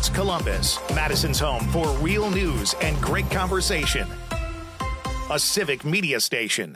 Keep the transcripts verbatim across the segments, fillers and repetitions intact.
Columbus, Madison's home for real news and great conversation. A Civic Media station.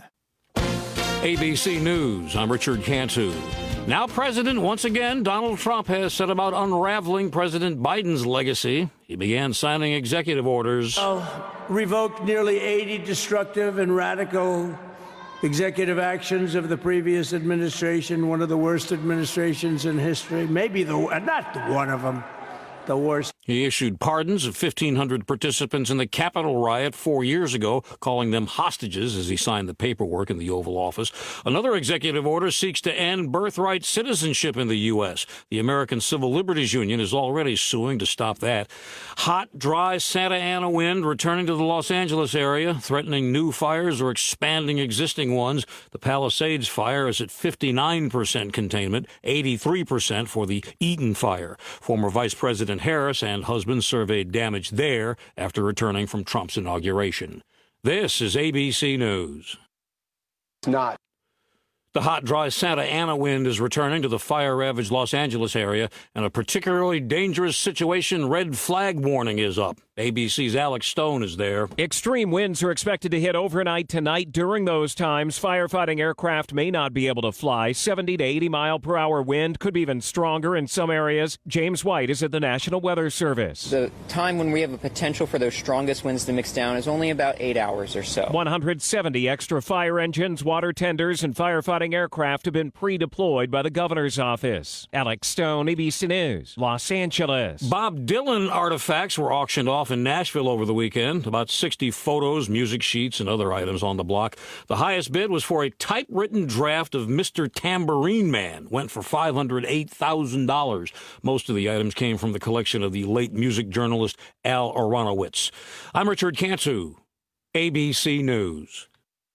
A B C News, I'm Richard Cantu. Now president once again, Donald Trump has set about unraveling President Biden's legacy. He began signing executive orders. Oh, revoked nearly eighty destructive and radical executive actions of the previous administration, one of the worst administrations in history. Maybe the, not the one of them, the worst. He issued pardons of fifteen hundred participants in the Capitol riot four years ago, calling them hostages as he signed the paperwork in the Oval Office. Another executive order seeks to end birthright citizenship in the U S. The American Civil Liberties Union is already suing to stop that. Hot, dry Santa Ana wind returning to the Los Angeles area, threatening new fires or expanding existing ones. The Palisades fire is at fifty-nine percent containment, eighty-three percent for the Eaton fire. Former Vice President Harris and husband surveyed damage there after returning from Trump's inauguration. This is A B C News. It's not. The hot, dry Santa Ana wind is returning to the fire-ravaged Los Angeles area, and a particularly dangerous situation red flag warning is up. A B C's Alex Stone is there. Extreme winds are expected to hit overnight tonight. During those times, firefighting aircraft may not be able to fly. seventy to eighty mile per hour wind could be even stronger in some areas. James White is at the National Weather Service. The time when we have a potential for those strongest winds to mix down is only about eight hours or so. one hundred seventy extra fire engines, water tenders, and firefighting aircraft have been pre-deployed by the governor's office. Alex Stone, A B C News, Los Angeles. Bob Dylan artifacts were auctioned off in Nashville over the weekend. About sixty photos, music sheets, and other items on the block. The highest bid was for a typewritten draft of Mister Tambourine Man. Went for five hundred eight thousand dollars. Most of the items came from the collection of the late music journalist Al Aronowitz. I'm Richard Cantu, A B C News.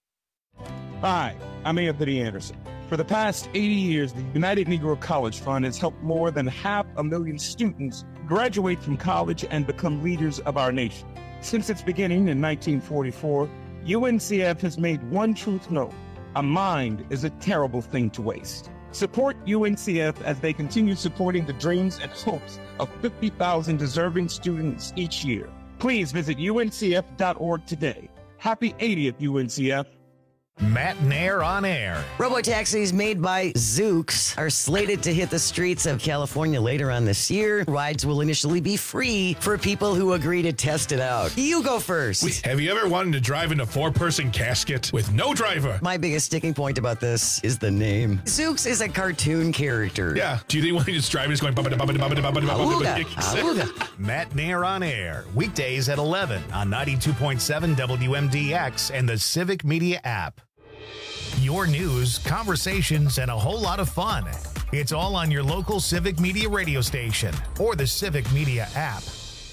Hi, I'm Anthony Anderson. For the past eighty years, the United Negro College Fund has helped more than half a million students graduate from college and become leaders of our nation. Since its beginning in nineteen forty-four, U N C F has made one truth known: a mind is a terrible thing to waste. Support U N C F as they continue supporting the dreams and hopes of fifty thousand deserving students each year. Please visit U N C F dot org today. Happy eightieth, U N C F. Matt Nair on air. Robotaxis made by Zoox are slated to hit the streets of California later on this year. Rides will initially be free for people who agree to test it out. You go first. Wait, have you ever wanted to drive in a four-person casket with no driver? My biggest sticking point about this is the name. Zoox is a cartoon character. Yeah. Do you think when you just drive, it's going... Awooga, awooga. Matt Nair on air. Weekdays at eleven on ninety-two point seven W M D X and the Civic Media app. Your news, conversations, and a whole lot of fun. It's all on your local Civic Media radio station or the Civic Media app.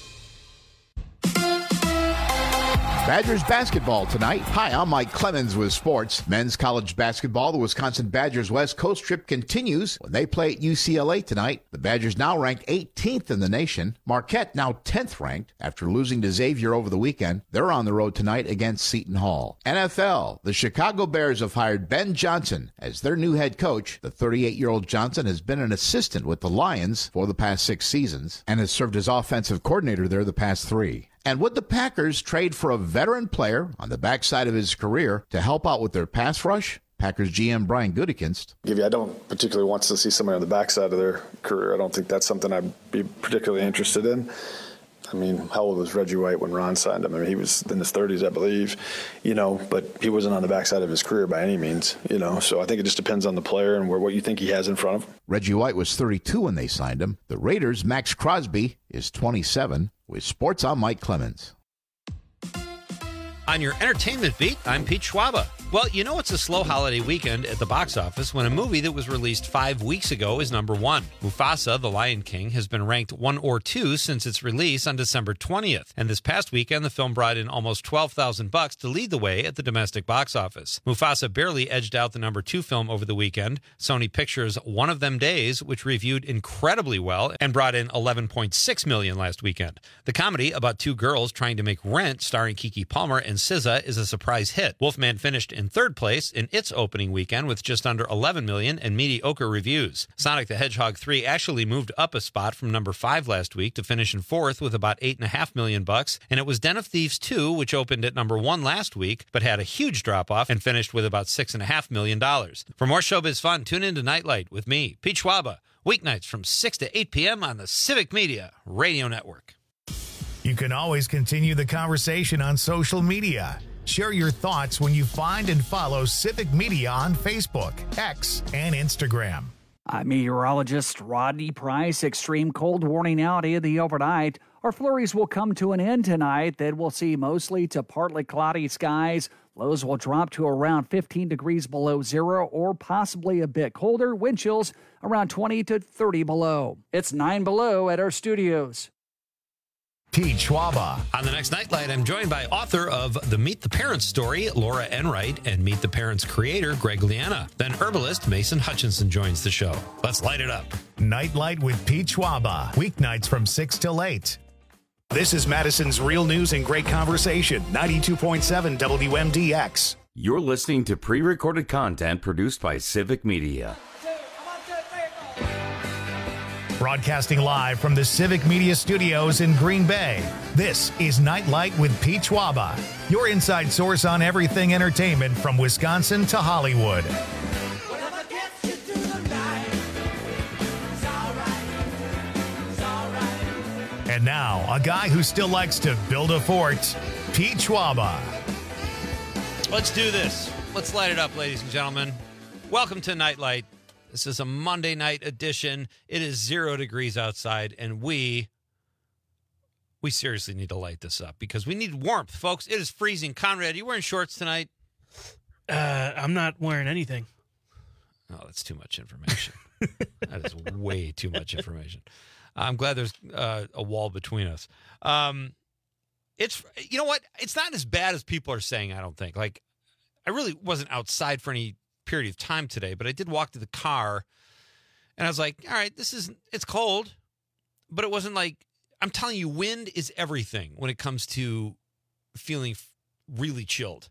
Badgers basketball tonight. Hi, I'm Mike Clemens with sports. Men's college basketball, the Wisconsin Badgers West Coast trip continues when they play at U C L A tonight. The Badgers now ranked eighteenth in the nation. Marquette now tenth ranked after losing to Xavier over the weekend. They're on the road tonight against Seton Hall. N F L, the Chicago Bears have hired Ben Johnson as their new head coach. The thirty-eight-year-old Johnson has been an assistant with the Lions for the past six seasons and has served as offensive coordinator there the past three. And would the Packers trade for a veteran player on the backside of his career to help out with their pass rush? Packers G M Brian Gutekunst. I don't particularly want to see somebody on the backside of their career. I don't think that's something I'd be particularly interested in. I mean, how old was Reggie White when Ron signed him? I mean, he was in his thirties, I believe, you know, but he wasn't on the backside of his career by any means, you know. So I think it just depends on the player and where, what you think he has in front of him. Reggie White was thirty-two when they signed him. The Raiders' Max Crosby is twenty-seven. With sports, I'm Mike Clemens. On your entertainment beat, I'm Pete Schwaba. Well, you know it's a slow holiday weekend at the box office when a movie that was released five weeks ago is number one. Mufasa, The Lion King, has been ranked one or two since its release on December twentieth. And this past weekend, the film brought in almost twelve thousand bucks to lead the way at the domestic box office. Mufasa barely edged out the number two film over the weekend, Sony Pictures' One of Them Days, which reviewed incredibly well and brought in eleven point six million dollars last weekend. The comedy about two girls trying to make rent, starring Keke Palmer and S Z A, is a surprise hit. Wolfman finished in third place in its opening weekend with just under eleven million and mediocre reviews. Sonic the Hedgehog three actually moved up a spot from number five last week to finish in fourth with about eight and a half million bucks. And it was Den of Thieves two, which opened at number one last week, but had a huge drop off and finished with about six and a half million dollars. For more showbiz fun, tune in to Nightlight with me, Pete Schwaba, weeknights from six to eight p.m. on the Civic Media Radio Network. You can always continue the conversation on social media. Share your thoughts when you find and follow Civic Media on Facebook, X, and Instagram. I'm meteorologist Rodney Price. Extreme cold warning out in the overnight. Our flurries will come to an end tonight. Then we'll see mostly to partly cloudy skies. Lows will drop to around fifteen degrees below zero or possibly a bit colder. Wind chills around twenty to thirty below. It's nine below at our studios. Pete Schwaba. On the next Nightlight, I'm joined by author of The Meet the Parents story, Laura Enright, and Meet the Parents creator, Greg Liana. Then herbalist Mason Hutchinson joins the show. Let's light it up. Nightlight with Pete Schwaba. Weeknights from six till eight. This is Madison's Real News and Great Conversation, ninety-two point seven W M D X. You're listening to pre-recorded content produced by Civic Media. Broadcasting live from the Civic Media Studios in Green Bay, this is Nightlight with Pete Schwaba, your inside source on everything entertainment from Wisconsin to Hollywood. And now, a guy who still likes to build a fort, Pete Schwaba. Let's do this. Let's light it up, ladies and gentlemen. Welcome to Nightlight. This is a Monday night edition. It is zero degrees outside, and we, we seriously need to light this up because we need warmth, folks. It is freezing. Conrad, are you wearing shorts tonight? Uh, I'm not wearing anything. Oh, that's too much information. That is way too much information. I'm glad there's uh, a wall between us. Um, it's, you know what? It's not as bad as people are saying, I don't think. Like, I really wasn't outside for any period of time today, but I did walk to the car and I was like, all right, this is, it's cold, but it wasn't like, I'm telling you, wind is everything when it comes to feeling really chilled.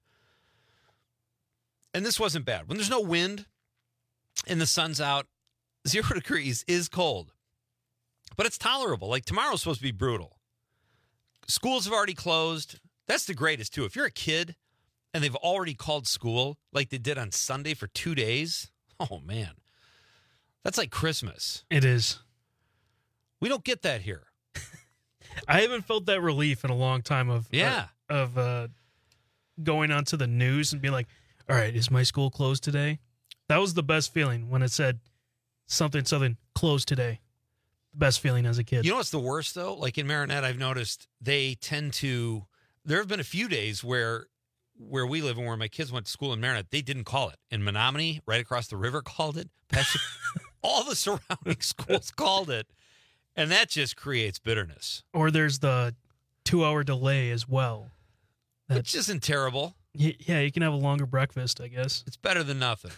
And this wasn't bad. When there's no wind and the sun's out, zero degrees is cold, but it's tolerable. Like tomorrow's supposed to be brutal. Schools have already closed. That's the greatest too. If you're a kid and they've already called school like they did on Sunday for two days. Oh, man. That's like Christmas. It is. We don't get that here. I haven't felt that relief in a long time of yeah uh, of uh, going onto the news and being like, all right, is my school closed today? That was the best feeling when it said something, something closed today. The best feeling as a kid. You know what's the worst, though? Like in Marinette, I've noticed they tend to, there have been a few days where where we live and where my kids went to school in Marinette, they didn't call it. In Menominee, right across the river, called it. All the surrounding schools called it. And that just creates bitterness. Or there's the two-hour delay as well. That's, Which isn't terrible. Yeah, you can have a longer breakfast, I guess. It's better than nothing.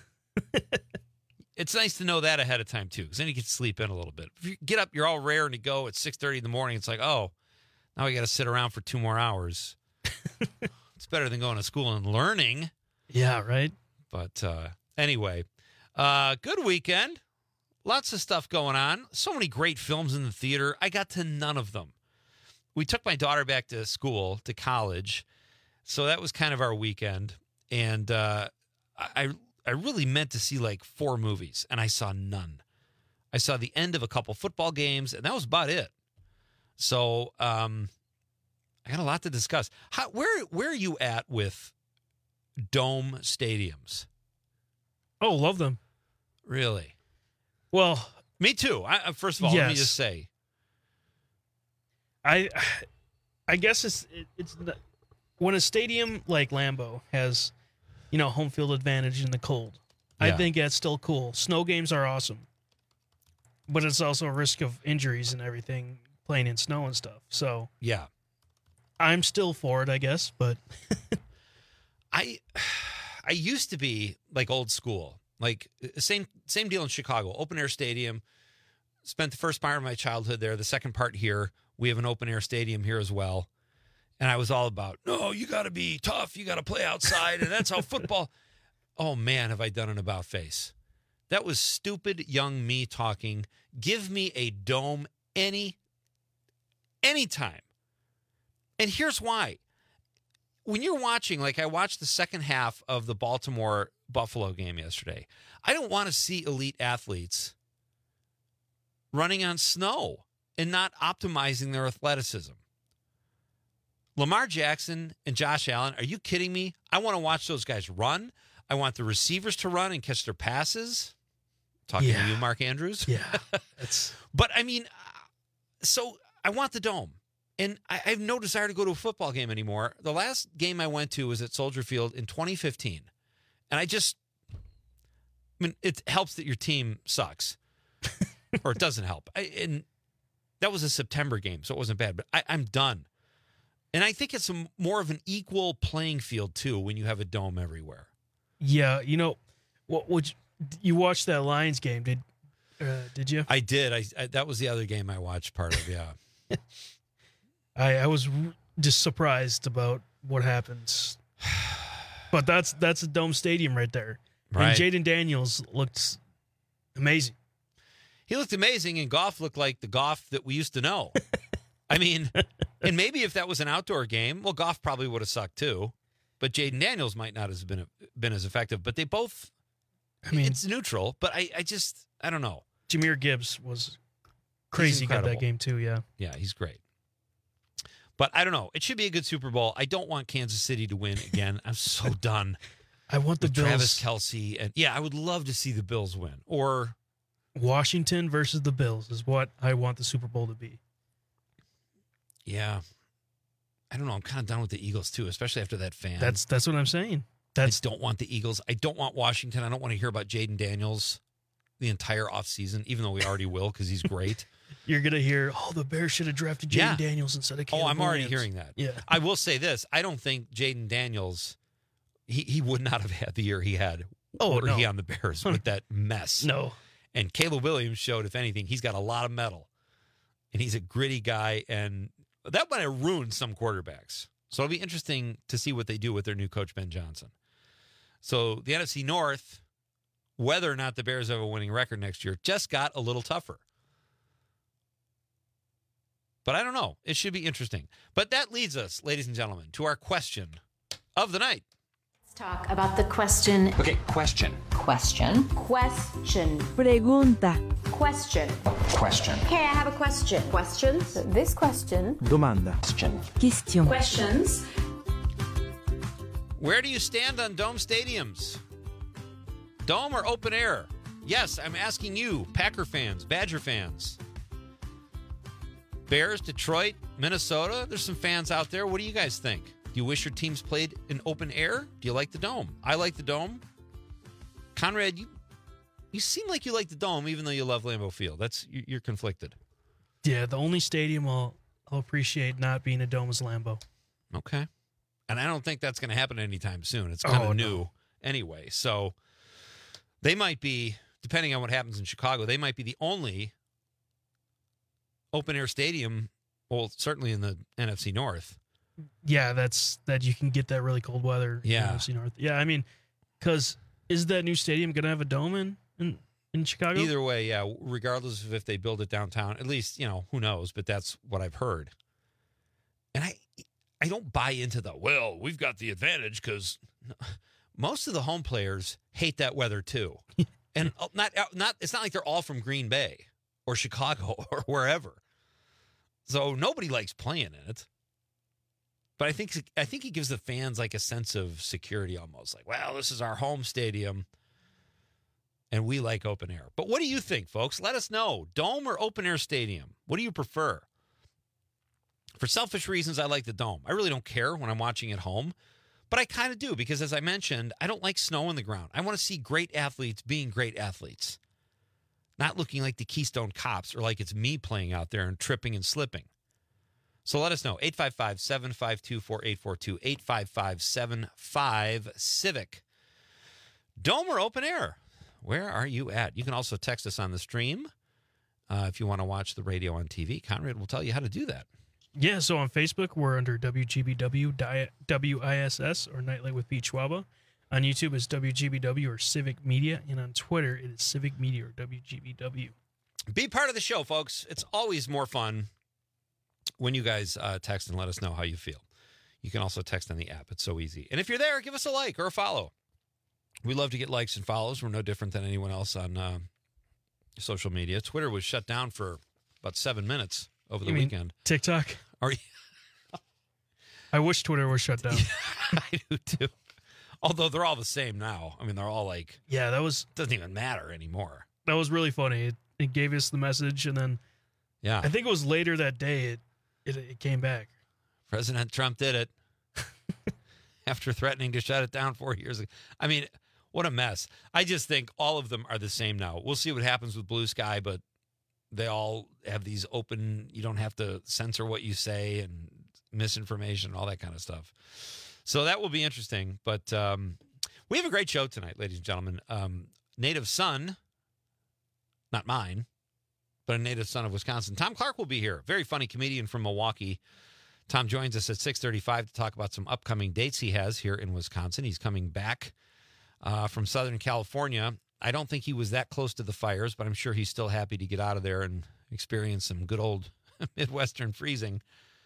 It's nice to know that ahead of time, too, because then you can sleep in a little bit. If you get up, you're all raring to go at six thirty in the morning. It's like, oh, now we got to sit around for two more hours. It's better than going to school and learning. Yeah, right. But uh, anyway, uh, good weekend. Lots of stuff going on. So many great films in the theater. I got to none of them. We took my daughter back to school, to college. So that was kind of our weekend. And uh, I, I really meant to see like four movies, and I saw none. I saw the end of a couple football games, and that was about it. So, um, I got a lot to discuss. How, where where are you at with dome stadiums? Oh, love them. Really? Well, me too. I, first of all, yes. let me just say, I I guess it's it, it's not, when a stadium like Lambeau has, you know, home field advantage in the cold. Yeah. I think that's still cool. Snow games are awesome, but it's also a risk of injuries and everything playing in snow and stuff. So yeah. I'm still for it, I guess, but I I used to be like old school. Like same same deal in Chicago, open air stadium. Spent the first part of my childhood there, the second part here. We have an open air stadium here as well. And I was all about, no, you got to be tough, you got to play outside, and that's how football. oh man, have I done an about face. That was stupid young me talking. Give me a dome any, anytime. And here's why. When you're watching, like I watched the second half of the Baltimore-Buffalo game yesterday, I don't want to see elite athletes running on snow and not optimizing their athleticism. Lamar Jackson and Josh Allen, are you kidding me? I want to watch those guys run. I want the receivers to run and catch their passes. Talking Yeah. to you, Mark Andrews. Yeah. That's But, I mean, so I want the dome. And I I have no desire to go to a football game anymore. The last game I went to was at Soldier Field in twenty fifteen. And I just, I mean, it helps that your team sucks. Or it doesn't help. I, and that was a September game, so it wasn't bad. But I, I'm done. And I think it's a, more of an equal playing field, too, when you have a dome everywhere. Yeah, you know, what would you, you watched that Lions game? Did uh, did you? I did. I, I that was the other game I watched part of. Yeah. I I was r- just surprised about what happens. But that's that's a dome stadium right there. Right. And Jaden Daniels looked amazing. He looked amazing, and Goff looked like the Goff that we used to know. I mean, and maybe if that was an outdoor game, well, Goff probably would have sucked too. But Jaden Daniels might not have been been as effective. But they both, I mean, it's neutral. But I, I just, I don't know. Jahmyr Gibbs was crazy good that game too. Yeah, yeah, he's great. But I don't know. It should be a good Super Bowl. I don't want Kansas City to win again. I'm so done. I want the with Bills. Travis Kelce, and yeah, I would love to see the Bills win. Or Washington versus the Bills is what I want the Super Bowl to be. Yeah. I don't know. I'm kind of done with the Eagles, too, especially after that fan. That's that's what I'm saying. That's I don't want the Eagles. I don't want Washington. I don't want to hear about Jaden Daniels the entire offseason, even though we already will because he's great. You're going to hear, oh, the Bears should have drafted Jaden Yeah. Daniels instead of Caleb Oh, I'm already Williams. hearing that. Yeah. I will say this. I don't think Jaden Daniels, he, he would not have had the year he had Oh, were no. he on the Bears with that mess. No. And Caleb Williams showed, if anything, he's got a lot of metal. And he's a gritty guy, and that might have ruined some quarterbacks. So it'll be interesting to see what they do with their new coach, Ben Johnson. So the N F C North, whether or not the Bears have a winning record next year, just got a little tougher. But I don't know. It should be interesting. But that leads us, ladies and gentlemen, to our question of the night. Let's talk about the question. Okay, question. Question. Question. Pregunta. Question. Question. Okay, I have a question. Questions? This question. Domanda. Question. Question. Questions. Where do you stand on dome stadiums? Dome or open air? Yes, I'm asking you, Packer fans, Badger fans. Bears, Detroit, Minnesota. There's some fans out there. What do you guys think? Do you wish your teams played in open air? Do you like the dome? I like the dome. Conrad, you you seem like you like the dome, even though you love Lambeau Field. That's you're conflicted. Yeah, the only stadium I'll, I'll appreciate not being a dome is Lambeau. Okay. And I don't think that's going to happen anytime soon. It's kind of Oh, new no. anyway. So they might be, depending on what happens in Chicago, they might be the only open-air stadium, well, certainly in the N F C North. Yeah, that's that you can get that really cold weather. in Yeah. N F C North. Yeah, I mean, because is that new stadium going to have a dome in, in, in Chicago? Either way, yeah, regardless of if they build it downtown, at least, you know, who knows, but that's what I've heard. And I I don't buy into the, well, we've got the advantage because most of the home players hate that weather too. And not not it's not like they're all from Green Bay or Chicago or wherever. So nobody likes playing in it. But I think I think it gives the fans like a sense of security almost. Like, well, this is our home stadium. And we like open air. But what do you think, folks? Let us know. Dome or open air stadium? What do you prefer? For selfish reasons, I like the dome. I really don't care when I'm watching at home. But I kind of do because, as I mentioned, I don't like snow on the ground. I want to see great athletes being great athletes. Not looking like the Keystone Cops or like it's me playing out there and tripping and slipping. So let us know. eight five five, seven five two, four eight four two. eight five five, seven five, Civic. Dome or open air? Where are you at? You can also text us on the stream uh, if you want to watch the radio on T V. Conrad will tell you how to do that. Yeah, so on Facebook, we're under W G B W, W I S S, or Nightlight with Pete Schwaba. On YouTube, it's W G B W or Civic Media. And on Twitter, it is Civic Media or W G B W. Be part of the show, folks. It's always more fun when you guys uh, text and let us know how you feel. You can also text on the app. It's so easy. And if you're there, give us a like or a follow. We love to get likes and follows. We're no different than anyone else on uh, social media. Twitter was shut down for about seven minutes over the You mean weekend. TikTok? Are you? I wish Twitter was shut down. I do too. Although they're all the same now. I mean, they're all like, yeah, that was doesn't even matter anymore. That was really funny. It, it gave us the message, and then yeah, I think it was later that day it it, it came back. President Trump did it after threatening to shut it down four years ago. I mean, what a mess. I just think all of them are the same now. We'll see what happens with Blue Sky, but they all have these open, you don't have to censor what you say and misinformation, all that kind of stuff. So that will be interesting. But um, we have a great show tonight, ladies and gentlemen. Um, native son, not mine, but a native son of Wisconsin. Tom Clark will be here. Very funny comedian from Milwaukee. Tom joins us at six thirty-five to talk about some upcoming dates he has here in Wisconsin. He's coming back uh, from Southern California. I don't think he was that close to the fires, but I'm sure he's still happy to get out of there and experience some good old Midwestern freezing.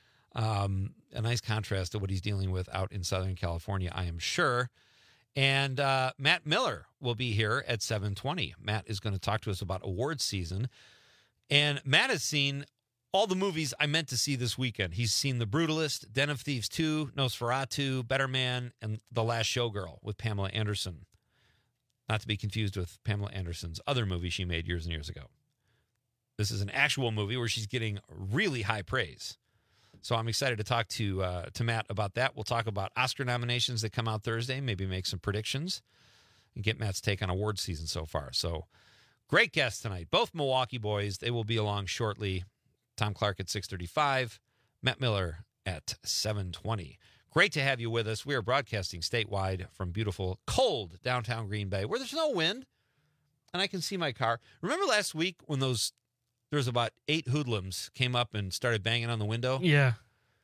Um, a nice contrast to what he's dealing with out in Southern California, I am sure. And uh, Matt Miller will be here at seven twenty. Matt is going to talk to us about awards season. And Matt has seen all the movies I meant to see this weekend. He's seen The Brutalist, Den of Thieves two, Nosferatu, Better Man, and The Last Showgirl with Pamela Anderson. Not to be confused with Pamela Anderson's other movie she made years and years ago. This is an actual movie where she's getting really high praise. So I'm excited to talk to uh, to Matt about that. We'll talk about Oscar nominations that come out Thursday, maybe make some predictions, and get Matt's take on awards season so far. So great guests tonight, both Milwaukee boys. They will be along shortly. Tom Clark at six thirty-five, Matt Miller at seven twenty. Great to have you with us. We are broadcasting statewide from beautiful, cold downtown Green Bay, where there's no wind, and I can see my car. Remember last week when those there was about eight hoodlums came up and started banging on the window? Yeah.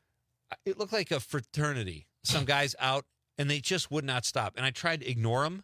It looked like a fraternity. Some guys out, and they just would not stop. And I tried to ignore them.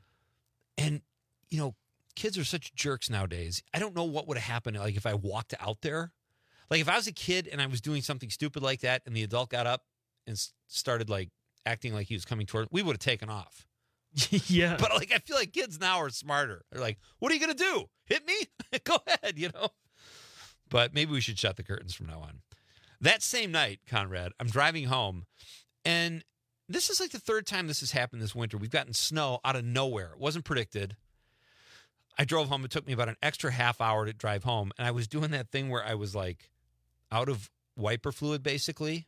And, you know, kids are such jerks nowadays. I don't know what would have happened, like, if I walked out there. Like, if I was a kid and I was doing something stupid like that, and the adult got up and started, like, acting like he was coming toward, we would have taken off. Yeah. But, like, I feel like kids now are smarter. They're like, what are you going to do? Hit me? Go ahead, you know? But maybe we should shut the curtains from now on. That same night, Conrad, I'm driving home, and this is like the third time this has happened this winter. We've gotten snow out of nowhere. It wasn't predicted. I drove home. It took me about an extra half hour to drive home, and I was doing that thing where I was like out of wiper fluid, basically.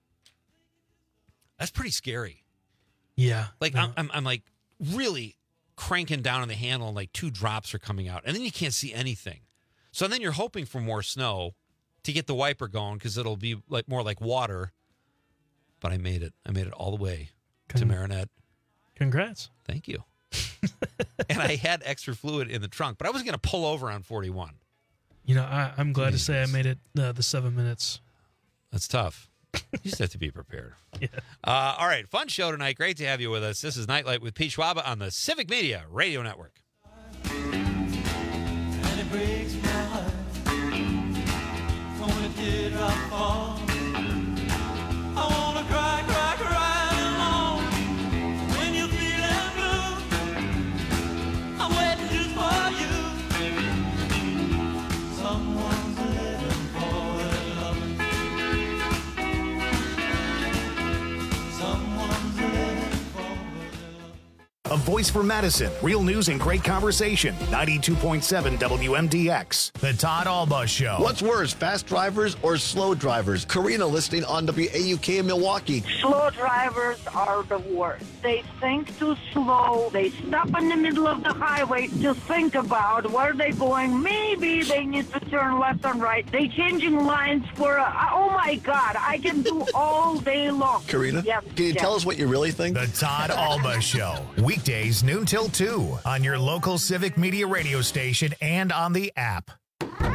That's pretty scary. Yeah. Like, no. I'm, I'm, I'm like really cranking down on the handle, and like two drops are coming out, and then you can't see anything. So then you're hoping for more snow to get the wiper going because it'll be like more like water. But I made it. I made it all the way Con- to Marinette. Congrats. Thank you. And I had extra fluid in the trunk, but I was going to pull over on forty-one. You know, I, I'm glad Amazing. to say I made it uh, the seven minutes. That's tough. You just have to be prepared. Yeah. Uh, all right. Fun show tonight. Great to have you with us. This is Nightlight with Pete Schwaba on the Civic Media Radio Network. And it breaks my heart when a teardrop falls. I wanna cry, cry, cry alone. When you're feeling blue, I'm waiting just for you. Someone's living for their love. Someone's living for their love. A voice for Madison. Real news and great conversation. ninety-two point seven W M D X. The Todd Alba Show. What's worse, fast drivers or slow drivers? Karina listening on W A U K in Milwaukee. Slow drivers are the worst. They think too slow. They stop in the middle of the highway to think about where they're going. Maybe they need to turn left and right. They changing lines for, a, oh my God, I can do all day long. Karina, yes, can you yes. tell us what you really think? The Todd Alba Show. Weekdays noon till two on your local Civic Media radio station and on the app.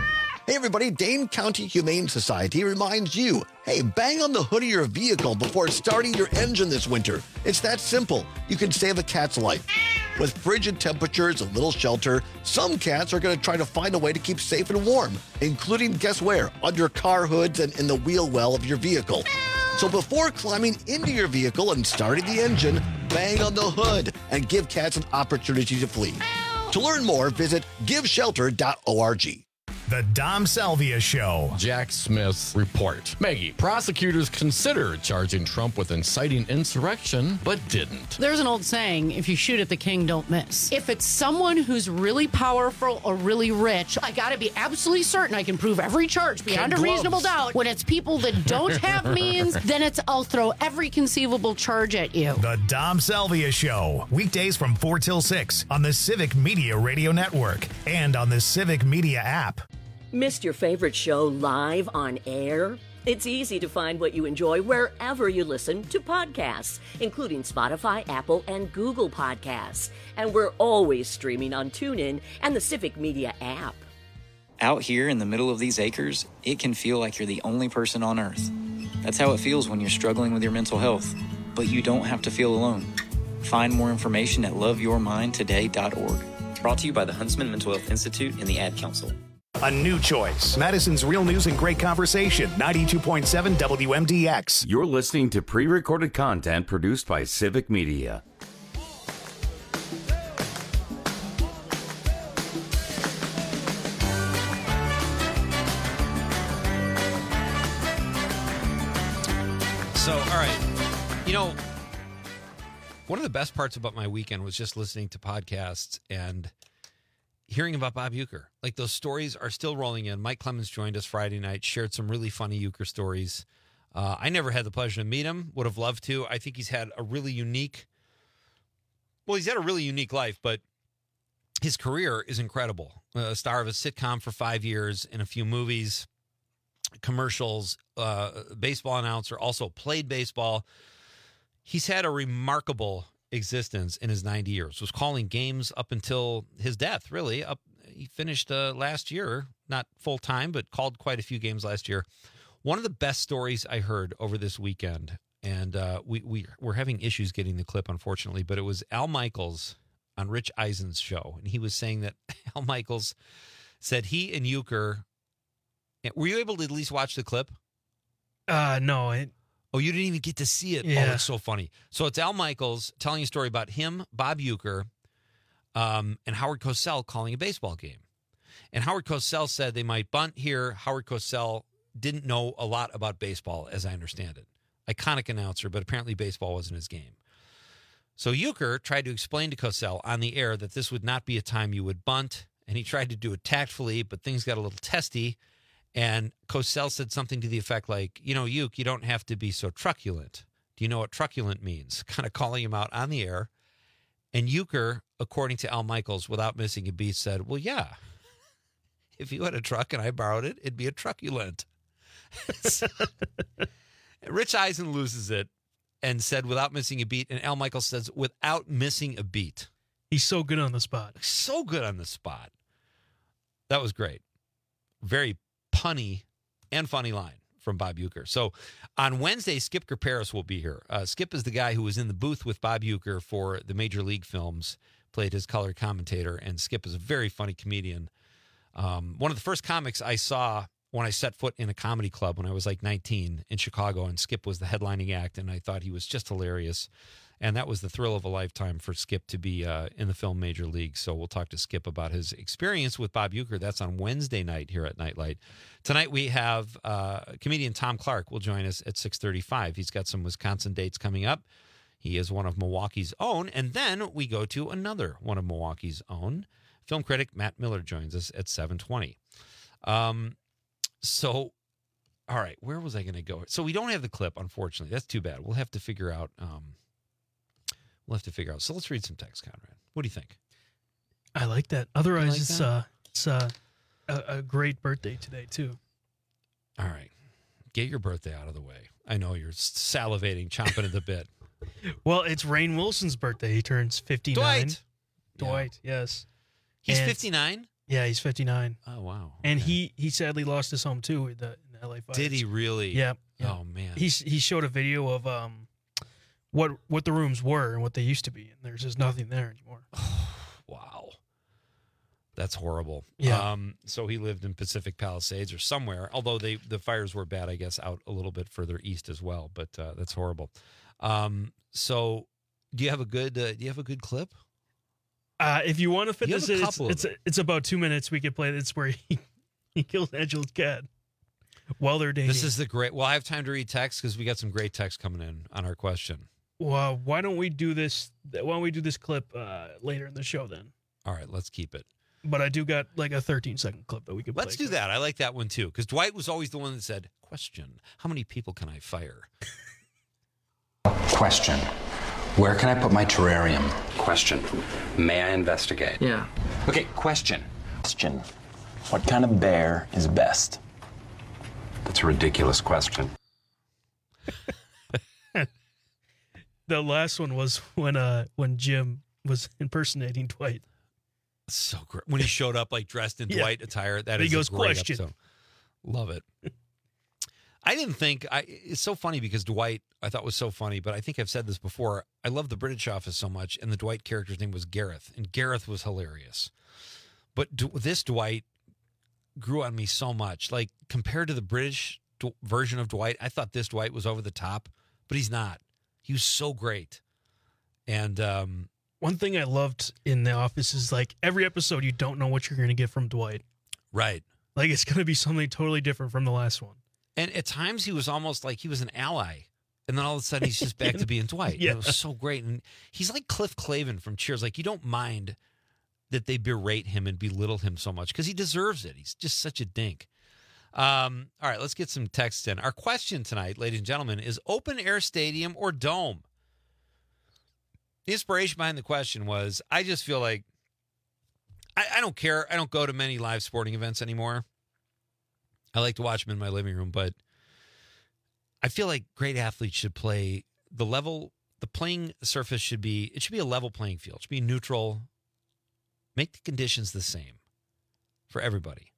Hey everybody, Dane County Humane Society reminds you, hey, bang on the hood of your vehicle before starting your engine this winter. It's that simple. You can save a cat's life. With frigid temperatures and little shelter, some cats are going to try to find a way to keep safe and warm, including, guess where? Under car hoods and in the wheel well of your vehicle. So before climbing into your vehicle and starting the engine, bang on the hood and give cats an opportunity to flee. To learn more, visit give shelter dot org. The Dom Salvia Show. Jack Smith's report. Maggie, prosecutors considered charging Trump with inciting insurrection, but didn't. There's an old saying, if you shoot at the king, don't miss. If it's someone who's really powerful or really rich, I gotta be absolutely certain I can prove every charge beyond Kid a reasonable gloves. doubt. When it's people that don't have means, then it's I'll throw every conceivable charge at you. The Dom Salvia Show. Weekdays from four till six on the Civic Media Radio Network and on the Civic Media app. Missed your favorite show live on air? It's easy to find what you enjoy wherever you listen to podcasts, including Spotify, Apple, and Google Podcasts. And we're always streaming on TuneIn and the Civic Media app. Out here in the middle of these acres, it can feel like you're the only person on Earth. That's how it feels when you're struggling with your mental health. But you don't have to feel alone. Find more information at love your mind today dot org. Brought to you by the Huntsman Mental Health Institute and the Ad Council. A new choice. Madison's Real News and Great Conversation. ninety-two point seven W M D X. You're listening to pre-recorded content produced by Civic Media. So, all right. You know, one of the best parts about my weekend was just listening to podcasts and hearing about Bob Uecker. Like, those stories are still rolling in. Mike Clemens joined us Friday night, shared some really funny Uecker stories. Uh, I never had the pleasure to meet him, would have loved to. I think he's had a really unique, well, he's had a really unique life, but his career is incredible. A star of a sitcom for five years, in a few movies, commercials, uh, baseball announcer, also played baseball. He's had a remarkable existence in his ninety years. Was calling games up until his death, really. Up, he finished uh, last year, not full-time, but called quite a few games last year. One of the best stories I heard over this weekend, and uh, we, we, we're having issues getting the clip, unfortunately, but it was Al Michaels on Rich Eisen's show, and he was saying that Al Michaels said he and Uecker, were you able to at least watch the clip? Uh, no, it, Oh, you didn't even get to see it. Yeah. Oh, it's so funny. So it's Al Michaels telling a story about him, Bob Uecker, um, and Howard Cosell calling a baseball game. And Howard Cosell said they might bunt here. Howard Cosell didn't know a lot about baseball, as I understand it. Iconic announcer, but apparently baseball wasn't his game. So Uecker tried to explain to Cosell on the air that this would not be a time you would bunt, and he tried to do it tactfully, but things got a little testy. And Cosell said something to the effect like, you know, Ueck, you don't have to be so truculent. Do you know what truculent means? Kind of calling him out on the air. And Uecker, according to Al Michaels, without missing a beat, said, well, yeah, if you had a truck and I borrowed it, it'd be a truculent. Rich Eisen loses it and said, without missing a beat. And Al Michaels says, without missing a beat. He's so good on the spot. So good on the spot. That was great. Very punny and funny line from Bob Uecker. So on Wednesday, Skip Kerperis will be here. Uh, Skip is the guy who was in the booth with Bob Uecker for the Major League films, played his color commentator, and Skip is a very funny comedian. Um, one of the first comics I saw when I set foot in a comedy club when I was like nineteen in Chicago, and Skip was the headlining act, and I thought he was just hilarious. And that was the thrill of a lifetime for Skip to be uh, in the film Major League. So we'll talk to Skip about his experience with Bob Uecker. That's on Wednesday night here at Nightlight. Tonight we have uh, comedian Tom Clark will join us at six thirty-five. He's got some Wisconsin dates coming up. He is one of Milwaukee's own. And then we go to another one of Milwaukee's own. Film critic Matt Miller joins us at seven twenty. Um, so, all right, where was I going to go? So we don't have the clip, unfortunately. That's too bad. We'll have to figure out... Um, We'll have to figure out. So let's read some text, Conrad. What do you think? I like that. Otherwise, like it's that? uh, it's uh, a, a great birthday today too. All right, get your birthday out of the way. I know you're salivating, chomping at the bit. Well, it's Rainn Wilson's birthday. He turns fifty-nine. Dwight. Dwight, yeah. yes. He's And fifty-nine? Yeah, he's fifty-nine. Oh, wow. And he, he sadly lost his home, too, in the, in the L A Fires. Did he really? Yeah. yeah. Oh, man. He, he showed a video of um what what the rooms were and what they used to be, and there's just nothing there anymore. Wow. That's horrible. Yeah. Um, so he lived in Pacific Palisades or somewhere, although they the fires were bad, I guess, out a little bit further east as well. But uh, that's horrible. Um, so do you have a good uh, do you have a good clip? Uh, if you want to fit You this have a in, it's couple of it's, it's about two minutes. We could play this where he, he kills Angela's cat while they're dating. This is the great. Well, I have time to read text because we got some great text coming in on our question. Well, why don't we do this? Why don't we do this clip uh, later in the show then? All right, let's keep it. But I do got like a thirteen second clip that we could. Let's play. do that. I like that one too because Dwight was always the one that said, "Question: How many people can I fire?" Question: Where can I put my terrarium? Question: May I investigate? Yeah. Okay. Question: Question: What kind of bear is best? That's a ridiculous question. The last one was when uh when Jim was impersonating Dwight. So great when he showed up like dressed in Yeah. Dwight attire. That He is goes, a great "Question." episode. Love it. I didn't think I. It's so funny because Dwight I thought was so funny, but I think I've said this before. I love the British Office so much, and the Dwight character's name was Gareth, and Gareth was hilarious. But D- this Dwight grew on me so much. Like compared to the British D- version of Dwight, I thought this Dwight was over the top, but he's not. He was so great, and um, One thing I loved in The Office is like every episode you don't know what you're going to get from Dwight. right. Like it's going to be something totally different from the last one. And at times he was almost like he was an ally. And then all of a sudden he's just back to being Dwight. Yeah. It was so great. And he's like Cliff Clavin from Cheers. Like you don't mind that they berate him and belittle him so much because he deserves it. He's just such a dink. Um, all right, let's get some texts in. Our question tonight, ladies and gentlemen, is open air stadium or dome? The inspiration behind the question was I just feel like I, I don't care. I don't go to many live sporting events anymore. I like to watch them in my living room, but I feel like great athletes should play the level, the playing surface should be, it should be a level playing field. It should be neutral. Make the conditions the same for everybody.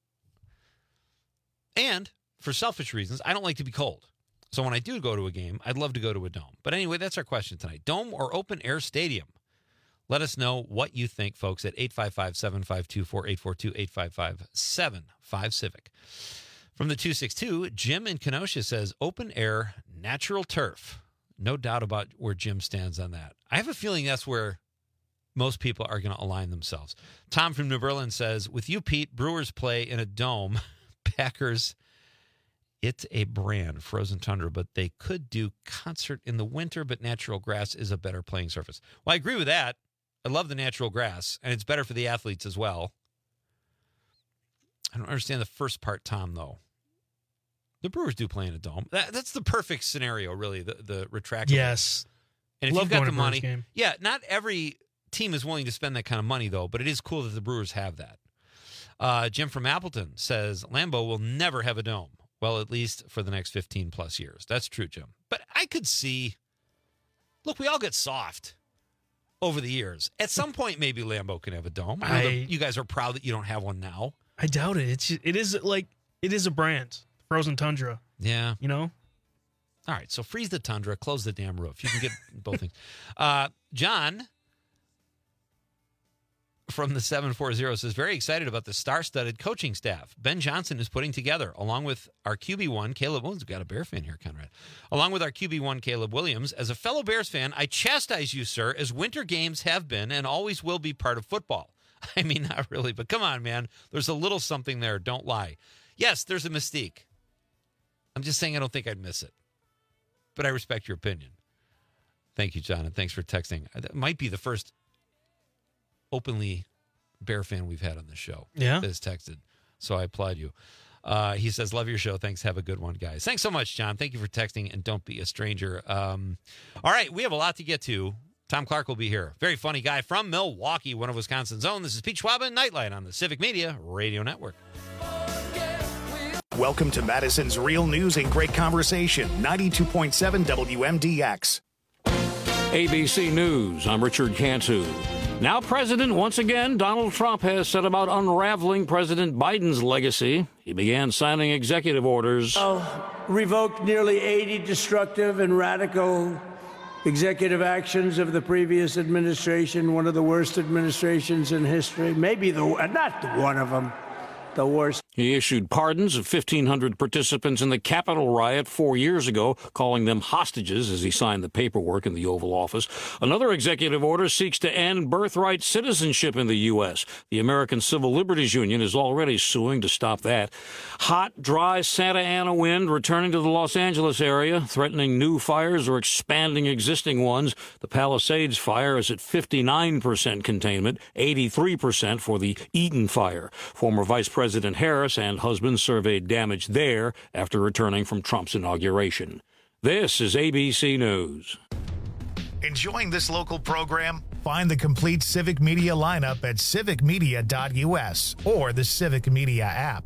And for selfish reasons, I don't like to be cold. So when I do go to a game, I'd love to go to a dome. But anyway, that's our question tonight. Dome or open air stadium? Let us know what you think, folks, at eight five five, seven five two, four eight four two, eight five five, seven five Civic. From the two six two, Jim in Kenosha says open air, natural turf. No doubt about where Jim stands on that. I have a feeling that's where most people are going to align themselves. Tom from New Berlin says, with you, Pete, Brewers play in a dome. Packers, it's a brand, Frozen Tundra, but they could do concert in the winter, but natural grass is a better playing surface. Well, I agree with that. I love the natural grass, and it's better for the athletes as well. I don't understand the first part, Tom, though. The Brewers do play in a dome. That, that's the perfect scenario, really, the, the retractable. Yes. And if Love you've got going the to Brewers money. game. Yeah, not every team is willing to spend that kind of money, though, but it is cool that the Brewers have that. Uh, Jim from Appleton says, Lambeau will never have a dome. Well, at least for the next fifteen plus years. That's true, Jim. But I could see, look, we all get soft over the years. At some point, maybe Lambeau can have a dome. I know I- that you guys are proud that you don't have one now. I doubt it. It's it is like it is a brand, Frozen Tundra. Yeah. You know? All right, so freeze the Tundra, close the damn roof. You can get both things. Uh, John from the seven forty says, very excited about the star-studded coaching staff Ben Johnson is putting together, along with our Q B one, Caleb Williams. We've got a Bear fan here, Conrad. Along with our Q B one, Caleb Williams. As a fellow Bears fan, I chastise you, sir, as winter games have been and always will be part of football. I mean, not really, but come on, man. There's a little something there. Don't lie. Yes, there's a mystique. I'm just saying I don't think I'd miss it. But I respect your opinion. Thank you, John, and thanks for texting. That might be the first openly Bear fan we've had on the show. Yeah. That has texted. So I applaud you. Uh, he says, love your show. Thanks. Have a good one, guys. Thanks so much, John. Thank you for texting, and don't be a stranger. Um, all right, we have a lot to get to. Tom Clark will be here. Very funny guy from Milwaukee, one of Wisconsin's own. This is Pete Schwab and Nightlight on the Civic Media Radio Network. Welcome to Madison's Real News and Great Conversation, ninety-two point seven W M D X. A B C News, I'm Richard Cantu. Now president once again, Donald Trump has set about unraveling President Biden's legacy. He began signing executive orders. Oh, revoked nearly eighty destructive and radical executive actions of the previous administration, one of the worst administrations in history. Maybe the, not one of them, the worst. He issued pardons of fifteen hundred participants in the Capitol riot four years ago, calling them hostages as he signed the paperwork in the Oval Office. Another executive order seeks to end birthright citizenship in the U S. The American Civil Liberties Union is already suing to stop that. Hot, dry Santa Ana wind returning to the Los Angeles area, threatening new fires or expanding existing ones. The Palisades fire is at fifty-nine percent containment, eighty-three percent for the Eaton fire. Former Vice President Harris and husband surveyed damage there after returning from Trump's inauguration. This is A B C News. Enjoying this local program? Find the complete Civic Media lineup at civic media dot U S or the Civic Media app.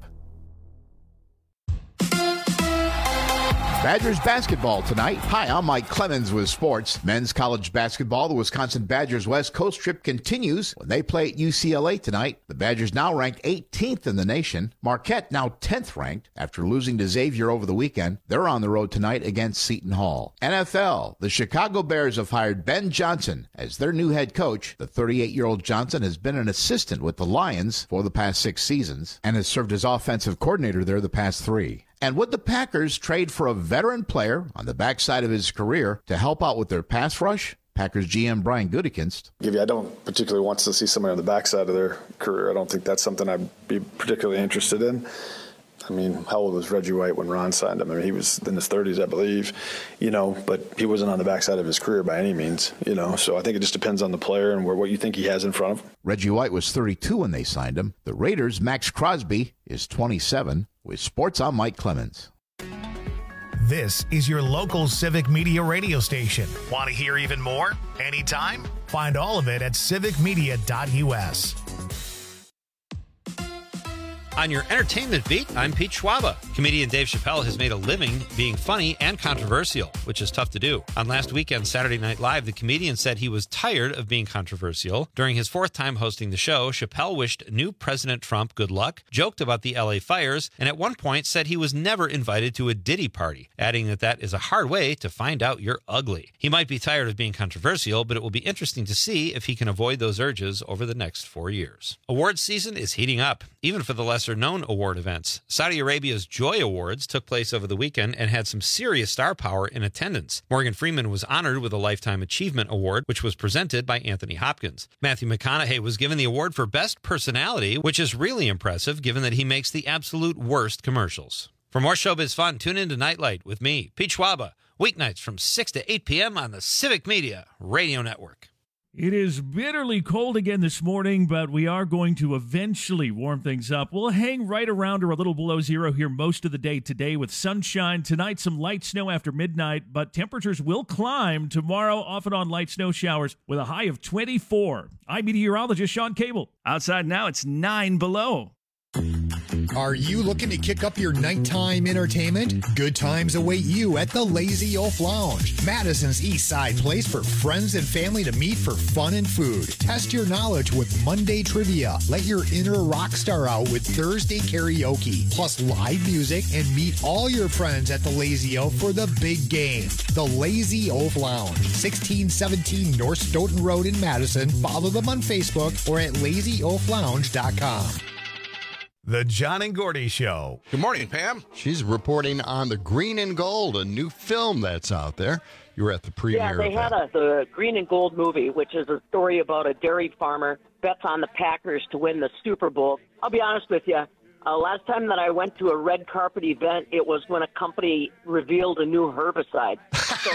Badgers basketball tonight. Hi, I'm Mike Clemens with sports. Men's college basketball. The Wisconsin Badgers West Coast trip continues when they play at U C L A tonight. The Badgers now ranked eighteenth in the nation. Marquette now tenth ranked after losing to Xavier over the weekend. They're on the road tonight against Seton Hall. N F L. The Chicago Bears have hired Ben Johnson as their new head coach. The thirty-eight-year-old Johnson has been an assistant with the Lions for the past six seasons and has served as offensive coordinator there the past three. And would the Packers trade for a veteran player on the backside of his career to help out with their pass rush? Packers G M Brian Gutekunst. I don't particularly want to see somebody on the backside of their career. I don't think that's something I'd be particularly interested in. I mean, how old was Reggie White when Ron signed him? I mean, he was in his thirties, I believe, you know, but he wasn't on the backside of his career by any means, you know. So I think it just depends on the player and where, what you think he has in front of him. Reggie White was thirty-two when they signed him. The Raiders' Max Crosby is twenty-seven. With sports, I'm Mike Clemens. This is your local Civic Media radio station. Want to hear even more? Anytime? Find all of it at civic media dot U S. On your entertainment beat, I'm Pete Schwaba. Comedian Dave Chappelle has made a living being funny and controversial, which is tough to do. On last weekend's Saturday Night Live, the comedian said he was tired of being controversial. During his fourth time hosting the show, Chappelle wished new President Trump good luck, joked about the L A fires, and at one point said he was never invited to a Diddy party, adding that that is a hard way to find out you're ugly. He might be tired of being controversial, but it will be interesting to see if he can avoid those urges over the next four years. Awards season is heating up, even for the lesser known award events. Saudi Arabia's Joy Awards took place over the weekend and had some serious star power in attendance. Morgan Freeman was honored with a Lifetime Achievement Award, which was presented by Anthony Hopkins. Matthew McConaughey was given the award for Best Personality, which is really impressive given that he makes the absolute worst commercials. For more showbiz fun, tune in to Nightlight with me, Pete Schwaba, weeknights from six to eight p.m. on the Civic Media Radio Network. It is bitterly cold again this morning, but we are going to eventually warm things up. We'll hang right around or a little below zero here most of the day today with sunshine. Tonight, some light snow after midnight, but temperatures will climb tomorrow, off and on light snow showers with a high of twenty-four. I'm meteorologist Sean Cable. Outside now, it's nine below. Are you looking to kick up your nighttime entertainment? Good times await you at the Lazy Oaf Lounge, Madison's East Side place for friends and family to meet for fun and food. Test your knowledge with Monday trivia. Let your inner rock star out with Thursday karaoke, plus live music, and meet all your friends at the Lazy Oaf for the big game. The Lazy Oaf Lounge, sixteen seventeen North Stoughton Road in Madison. Follow them on Facebook or at lazy oaf lounge dot com. The John and Gordy Show. Good morning, Pam. She's reporting on the Green and Gold, a new film that's out there. You were at the premiere. Yeah, they of had that. a, the Green and Gold movie, which is a story about a dairy farmer bets on the Packers to win the Super Bowl. I'll be honest with you. Uh, last time that I went to a red carpet event, it was when a company revealed a new herbicide. So,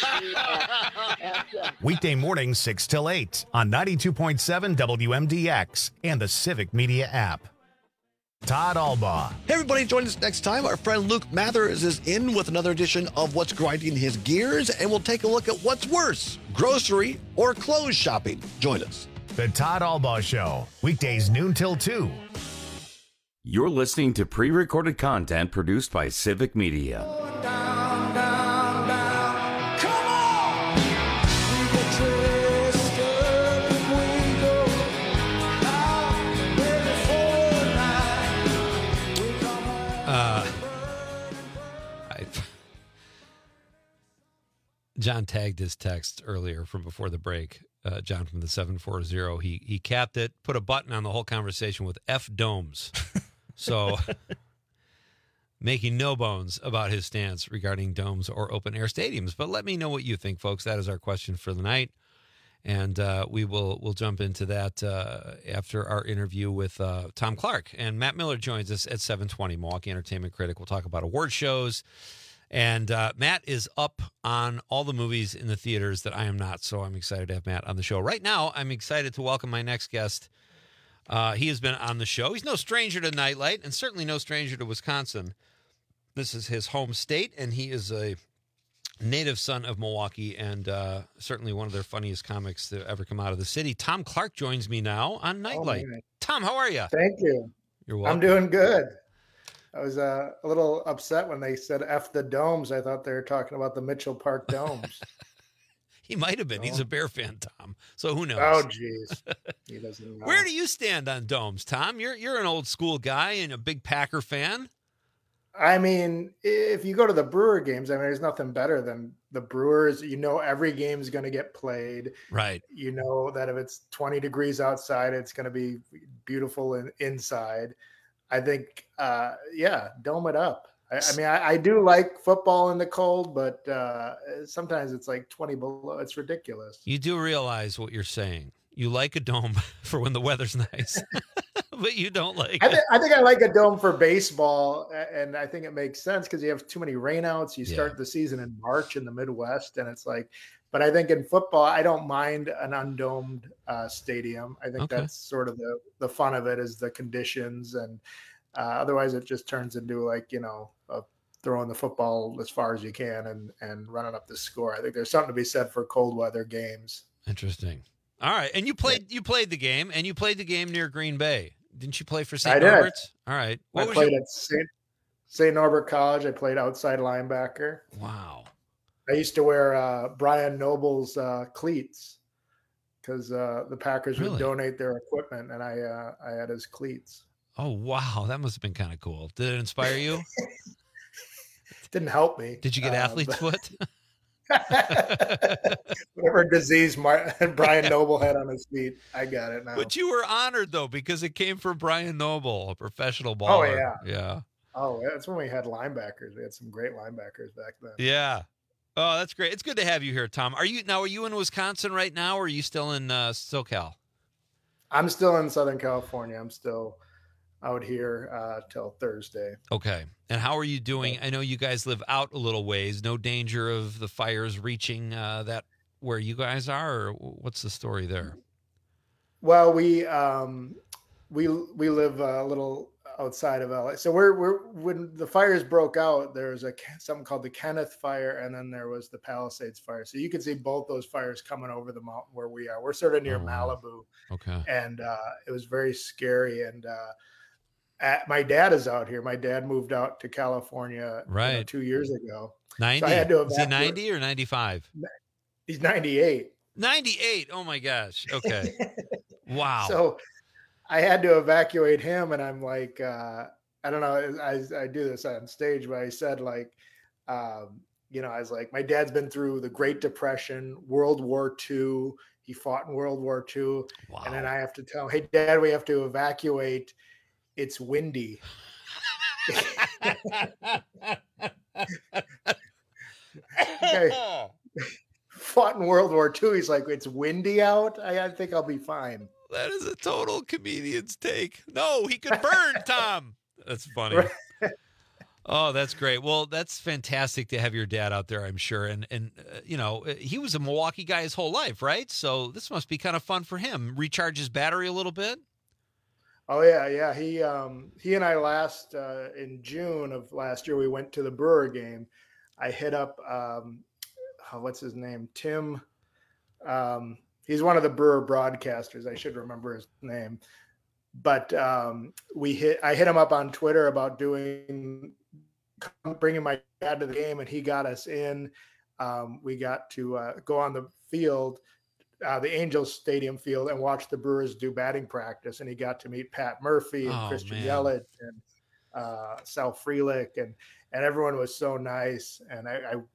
uh, and, uh, Weekday mornings, six till eight on ninety-two point seven W M D X and the Civic Media app. Todd Albaugh. Hey, everybody, join us next time. Our friend Luke Mathers is in with another edition of What's Grinding His Gears, and we'll take a look at what's worse, grocery or clothes shopping. Join us. The Todd Albaugh Show, weekdays noon till two. You're listening to pre-recorded content produced by Civic Media. Down, down, down. Come on! We get twisted, we go John tagged his text earlier from before the break. Uh, John from the seven four zero. He he capped it, put a button on the whole conversation with F domes. So making no bones about his stance regarding domes or open air stadiums. But let me know what you think, folks. That is our question for the night. And uh, we will we'll jump into that uh, after our interview with uh, Tom Clark. And Matt Miller joins us at seven twenty, Milwaukee Entertainment Critic. We'll talk about award shows. And uh, Matt is up on all the movies in the theaters that I am not, so I'm excited to have Matt on the show. Right now, I'm excited to welcome my next guest. Uh, he has been on the show. He's no stranger to Nightlight, and certainly no stranger to Wisconsin. This is his home state, and he is a native son of Milwaukee, and uh, certainly one of their funniest comics to ever come out of the city. Tom Clark joins me now on Nightlight. Oh, Tom, how are you? Thank you. You're welcome. I'm doing good. I was uh, a little upset when they said F the Domes. I thought they were talking about the Mitchell Park Domes. He might have been. Oh. He's a Bear fan, Tom. So who knows? Oh, jeez. He doesn't know. Where do you stand on domes, Tom? You're you're an old school guy and a big Packer fan. I mean, if you go to the Brewer games, I mean, there's nothing better than the Brewers. You know every game is going to get played. Right. You know that if it's twenty degrees outside, it's going to be beautiful in, inside. I think, uh, yeah, dome it up. I, I mean, I, I do like football in the cold, but uh, sometimes it's like twenty below. It's ridiculous. You do realize what you're saying. You like a dome for when the weather's nice, but you don't like I, th- I think I like a dome for baseball, and I think it makes sense because you have too many rainouts. You start yeah. the season in March in the Midwest, and it's like, but I think in football, I don't mind an undomed uh, stadium. I think okay. that's sort of the, the fun of it is the conditions, and uh, otherwise it just turns into like, you know, a, throwing the football as far as you can and, and running up the score. I think there's something to be said for cold weather games. Interesting. All right. And you played you played the game, and you played the game near Green Bay. Didn't you play for Saint Norbert's? All right. What I was played your... at Saint Saint Norbert College. I played outside linebacker. Wow. I used to wear uh, Brian Noble's uh, cleats because uh, the Packers really? would donate their equipment, and I uh, I had his cleats. Oh, wow. That must have been kind of cool. Did it inspire you? Didn't help me. Did you get uh, athlete's but... foot? Whatever disease Mar- Brian Noble had on his feet, I got it now. But you were honored though because it came from Brian Noble, a professional baller. Oh yeah, yeah. Oh, that's when we had linebackers. We had some great linebackers back then. Yeah. Oh, that's great. It's good to have you here, Tom. Are you now? Are you in Wisconsin right now, or are you still in uh, SoCal? I'm still in Southern California. I'm still out here uh, till Thursday. Okay. And how are you doing? I know you guys live out a little ways. No danger of the fires reaching uh, that where you guys are, or what's the story there? Well, we um, we we live a little outside of L A. So we're we're when the fires broke out, there was a something called the Kenneth Fire, and then there was the Palisades Fire. So you can see both those fires coming over the mountain where we are. We're sort of near oh, Malibu. Okay. And uh, it was very scary. And uh, at, my dad is out here. My dad moved out to California right. you know, two years ago. ninety. So I had to is he ninety or ninety-five? He's ninety-eight. ninety-eight. Oh my gosh. Okay. Wow. So I had to evacuate him, and I'm like, uh, I don't know. I, I do this on stage, but I said like, um, you know, I was like, my dad's been through the Great Depression, World War Two. He fought in World War Two. Wow. And then I have to tell him, hey, Dad, we have to evacuate. It's windy. Okay. Fought in World War Two. He's like, it's windy out. I, I think I'll be fine. That is a total comedian's take. No, he could burn, Tom. That's funny. Right. Oh, that's great. Well, that's fantastic to have your dad out there, I'm sure. And, and uh, you know, he was a Milwaukee guy his whole life, right? So this must be kind of fun for him. Recharge his battery a little bit? Oh, yeah, yeah. He um, he and I last, uh, in June of last year, we went to the Brewer game. I hit up, um, oh, what's his name? Tim. Um, he's one of the Brewer broadcasters. I should remember his name. But um, we hit. I hit him up on Twitter about doing bringing my dad to the game, and he got us in. Um, we got to uh, go on the field, uh, the Angels Stadium field, and watch the Brewers do batting practice. And he got to meet Pat Murphy and oh, Christian man. Yelich and uh, Sal Frelick, and and everyone was so nice. And I, I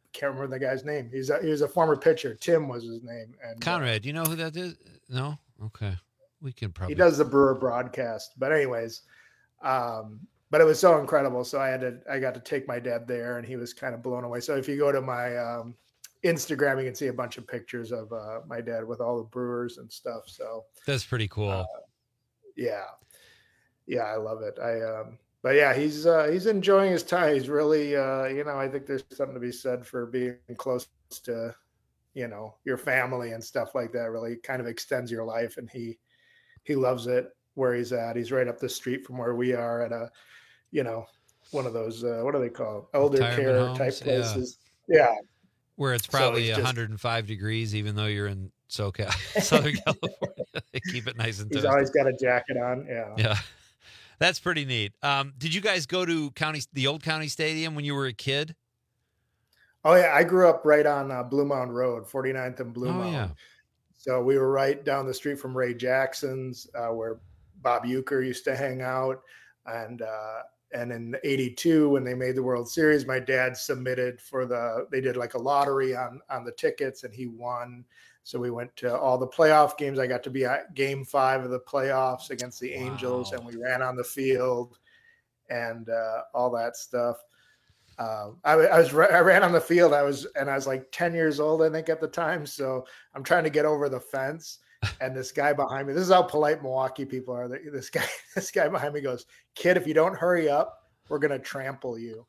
can't remember the guy's name. He's a, he was a former pitcher. Tim was his name. And Conrad, uh, do you know who that is? No? Okay. We can probably. He does the Brewer broadcast. But anyways, um, but it was so incredible. So I had to, I got to take my dad there, and he was kind of blown away. So if you go to my um, Instagram, you can see a bunch of pictures of uh, my dad with all the Brewers and stuff. So that's pretty cool. Uh, yeah. Yeah, I love it. I, um, but yeah, he's, uh, he's enjoying his time. He's really, uh, you know, I think there's something to be said for being close to, you know, your family and stuff like that. Really kind of extends your life. And he, he loves it where he's at. He's right up the street from where we are at a, you know, one of those, uh, what do they call elder Retirement care homes? type places. Yeah. yeah. Where it's So probably he's just- one hundred five degrees, even though you're in SoCal, Southern California. They keep it nice and He's toasty. always got a jacket on. Yeah. Yeah. That's pretty neat. Um, did you guys go to county, the old county stadium when you were a kid? Oh yeah. I grew up right on uh, Blue Mound Road, forty-ninth and Blue Oh, Mound. yeah. So we were right down the street from Ray Jackson's, uh, where Bob Uecker used to hang out. And, uh, and in eighty-two, when they made the World Series, my dad submitted for the, they did like a lottery on, on the tickets, and he won. So we went to all the playoff games. I got to be at game five of the playoffs against the Angels, and we ran on the field and uh, all that stuff. Um, I, I was I ran on the field. I was and I was like ten years old, I think, at the time. So I'm trying to get over the fence, and this guy behind me. This is how polite Milwaukee people are. This guy, this guy behind me goes, "Kid, if you don't hurry up, we're gonna trample you."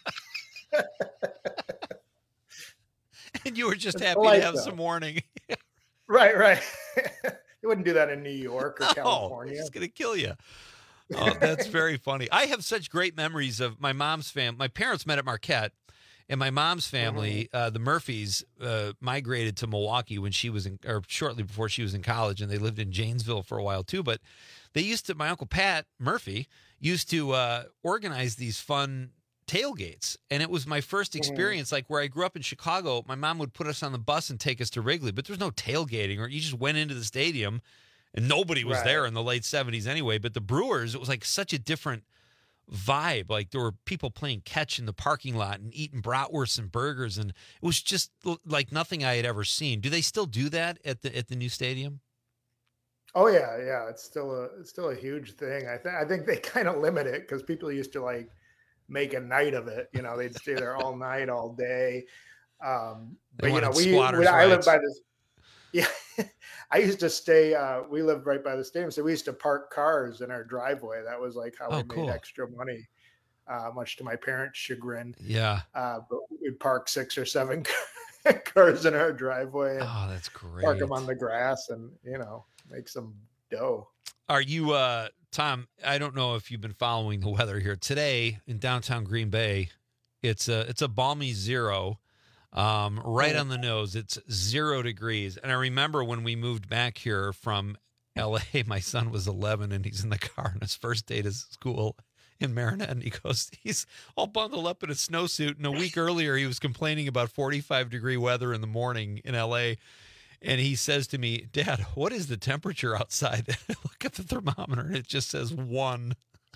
And you were just It's happy polite, to have though. some warning. Right, right. You wouldn't do that in New York or No, California. it's going to kill you. Oh, that's very funny. I have such great memories of my mom's family. My parents met at Marquette, and my mom's family, uh, the Murphys, uh, migrated to Milwaukee when she was in, or shortly before she was in college, and they lived in Janesville for a while too. But they used to, my Uncle Pat Murphy used to uh, organize these fun tailgates, and it was my first experience. Like where I grew up in Chicago, my mom would put us on the bus and take us to Wrigley, but there was no tailgating, or you just went into the stadium and nobody was Right. there in the late seventies anyway. But the Brewers, it was like such a different vibe. Like there were people playing catch in the parking lot and eating bratwursts and burgers, and it was just like nothing I had ever seen. Do they still do that at the at the new stadium? Oh yeah, yeah. It's still a it's still a huge thing. I think I think they kind of limit it because people used to like make a night of it. You know, they'd stay there all night, all day. Um, They but you know, wanted we squatters' when I lived rights. by this. Yeah, I used to stay. Uh, we lived right by the stadium, so we used to park cars in our driveway. That was like how Oh, we cool. made extra money, uh, much to my parents' chagrin. Yeah. Uh, but we'd park six or seven cars in our driveway. And Oh, that's great. Park them on the grass, and you know, make some dough. Are you, uh, Tom? I don't know if you've been following the weather here today in downtown Green Bay. It's a it's a balmy zero, um, right on the nose. It's zero degrees. And I remember when we moved back here from L A, my son was eleven, and he's in the car on his first day to school in Marinette, and he goes, he's all bundled up in a snowsuit. And a week earlier, he was complaining about forty-five degree weather in the morning in L A. And he says to me, "Dad, what is the temperature outside?" I look at the thermometer, and it just says one.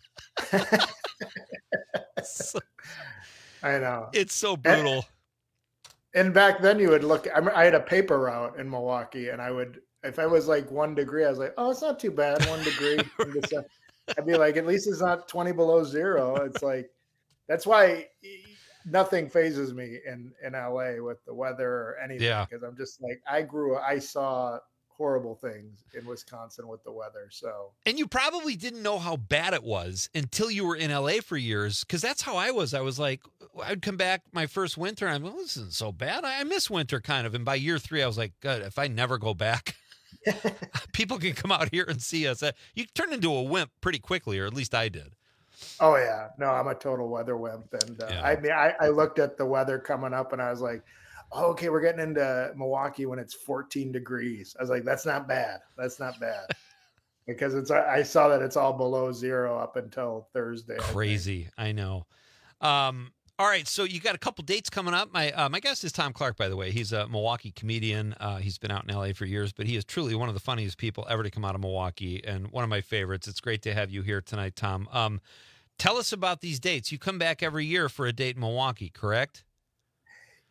So- I know. it's so brutal. And back then, you would look. I, I had a paper route in Milwaukee, and I would, if I was like one degree, I was like, "Oh, it's not too bad, one degree." And just, uh, I'd be like, "At least it's not twenty below zero." It's like that's why nothing phases me in in L A with the weather or anything, Yeah. because I'm just like I grew. I saw horrible things in Wisconsin with the weather, so And you probably didn't know how bad it was until you were in L A for years, because that's how I was. I was like, I'd come back my first winter, and I'm like, well, this isn't so bad. I, I miss winter kind of. And by year three, I was like, good, if I never go back, people can come out here and see us. Uh, You turn into a wimp pretty quickly, or at least I did. Oh yeah, no, I'm a total weather wimp, and uh, Yeah. I mean, I, I looked at the weather coming up, and I was like, oh, "Okay, we're getting into Milwaukee when it's fourteen degrees." I was like, "That's not bad. That's not bad," because it's. I saw that it's all below zero up until Thursday. I think. Crazy, I know. Um, all right, so you got a couple dates coming up. My uh, my guest is Tom Clark, by the way. He's a Milwaukee comedian. Uh, he's been out in L A for years, but he is truly one of the funniest people ever to come out of Milwaukee, and one of my favorites. It's great to have you here tonight, Tom. Um, tell us about these dates. You come back every year for a date in Milwaukee, correct?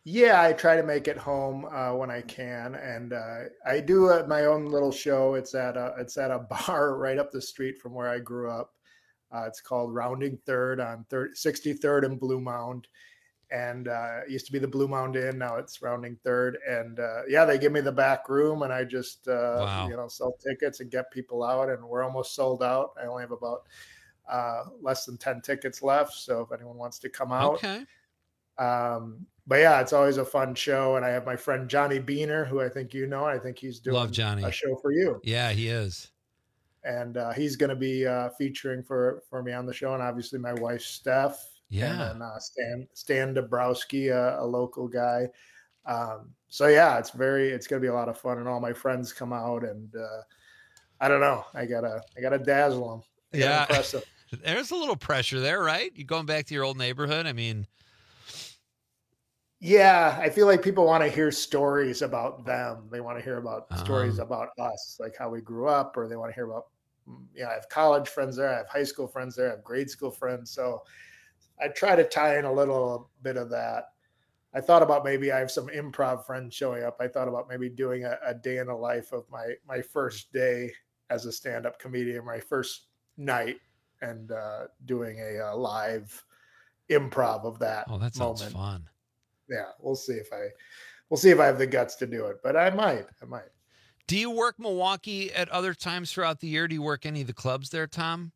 Yeah, I try to make it home uh, when I can, and uh, I do uh, my own little show. It's at a it's at a bar right up the street from where I grew up. Uh, it's called Rounding Third on sixty-third and Blue Mound, and uh, it used to be the Blue Mound Inn. Now it's Rounding Third, and uh, yeah, they give me the back room, and I just uh, Wow. you know sell tickets and get people out, and we're almost sold out. I only have about uh, less than ten tickets left, so if anyone wants to come out, Okay. um, but yeah, it's always a fun show, and I have my friend Johnny Beaner, who I think you know. I think he's doing Love Johnny. a show for you. Yeah, he is. And uh, he's going to be uh, featuring for, for me on the show, and obviously my wife Steph, Yeah. and then uh, Stan Stan Dabrowski, uh, a local guy. Um, so yeah, it's very it's going to be a lot of fun, and all my friends come out, and uh, I don't know, I gotta I gotta dazzle them. I gotta Yeah. impress them. There's a little pressure there, right? You going back to your old neighborhood? I mean, Yeah, I feel like people want to hear stories about them. They want to hear about Uh-huh. stories about us, like how we grew up, or they want to hear about, you know, I have college friends there, I have high school friends there, I have grade school friends. So I try to tie in a little bit of that. I thought about maybe I have some improv friends showing up. I thought about maybe doing a, a day in the life of my my first day as a stand-up comedian, my first night, and uh, doing a, uh live improv of that. oh, that sounds moment. fun. Yeah, we'll see if I we'll see if I have the guts to do it, but I might. I might. Do you work Milwaukee at other times throughout the year? Do you work any of the clubs there, Tom?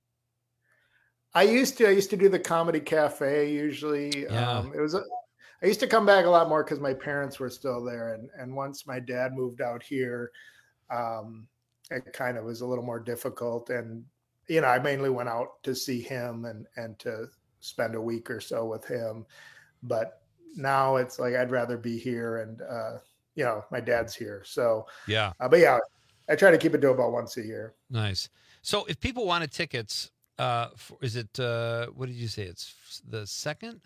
I used to. I used to do the Comedy Cafe usually. Yeah. Um, it was. A, I used to come back a lot more because my parents were still there, and and once my dad moved out here, um, it kind of was a little more difficult. And you know, I mainly went out to see him and and to spend a week or so with him. But now it's like I'd rather be here, and uh, you know, my dad's here, so Yeah. uh, but yeah, I try to keep it to about once a year. Nice. So if people wanted tickets, uh, for, is it, uh, what did you say? It's f- the second,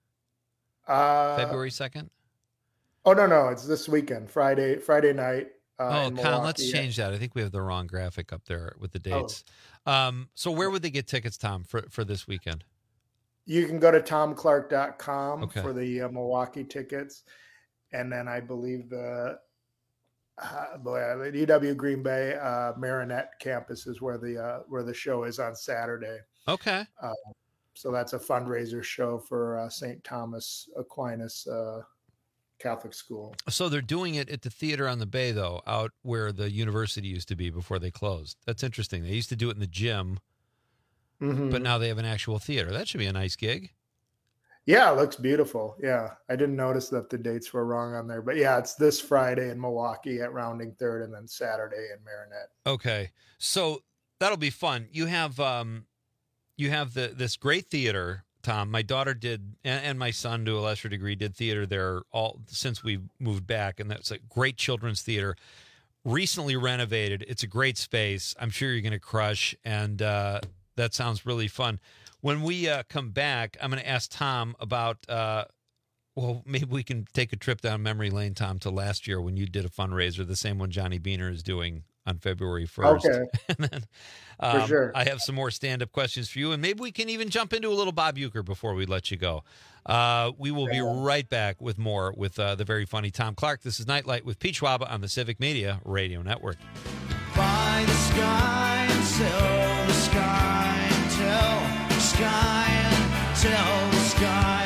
Uh, February second? Oh no, no, it's this weekend, Friday, Friday night. Uh, Oh, in Con, let's Milwaukee. change that. I think we have the wrong graphic up there with the Oh. dates. Um, so where would they get tickets, Tom, for, for this weekend? You can go to tom clark dot com Okay. for the uh, Milwaukee tickets, and then I believe the uh, boy, the U W Green Bay uh, Marinette campus is where the uh, where the show is on Saturday. Okay. Uh, so that's a fundraiser show for uh, Saint Thomas Aquinas uh, Catholic School. So they're doing it at the theater on the bay, though, out where the university used to be before they closed. That's interesting. They used to do it in the gym, Mhm. but now they have an actual theater. That should be a nice gig. Yeah, it looks beautiful. Yeah, I didn't notice that the dates were wrong on there, but yeah, it's this Friday in Milwaukee at Rounding Third, and then Saturday in Marinette. Okay, so that'll be fun. You have um, you have the this great theater, Tom. My daughter did, and, and my son to a lesser degree did theater there all since we moved back, and that's a great children's theater. Recently renovated. It's a great space. I'm sure you're going to crush, and uh, that sounds really fun. When we uh, come back, I'm going to ask Tom about. Uh, well, maybe we can take a trip down memory lane, Tom, to last year when you did a fundraiser, the same one Johnny Beaner is doing on February first. Okay. And then, For um, sure. I have some more stand-up questions for you, and maybe we can even jump into a little Bob Uecker before we let you go. Uh, we will be right back with more with uh, the very funny Tom Clark. This is Nightlight with Pete Schwaba on the Civic Media Radio Network. Buy the sky and sell the sky and tell the sky and tell the sky.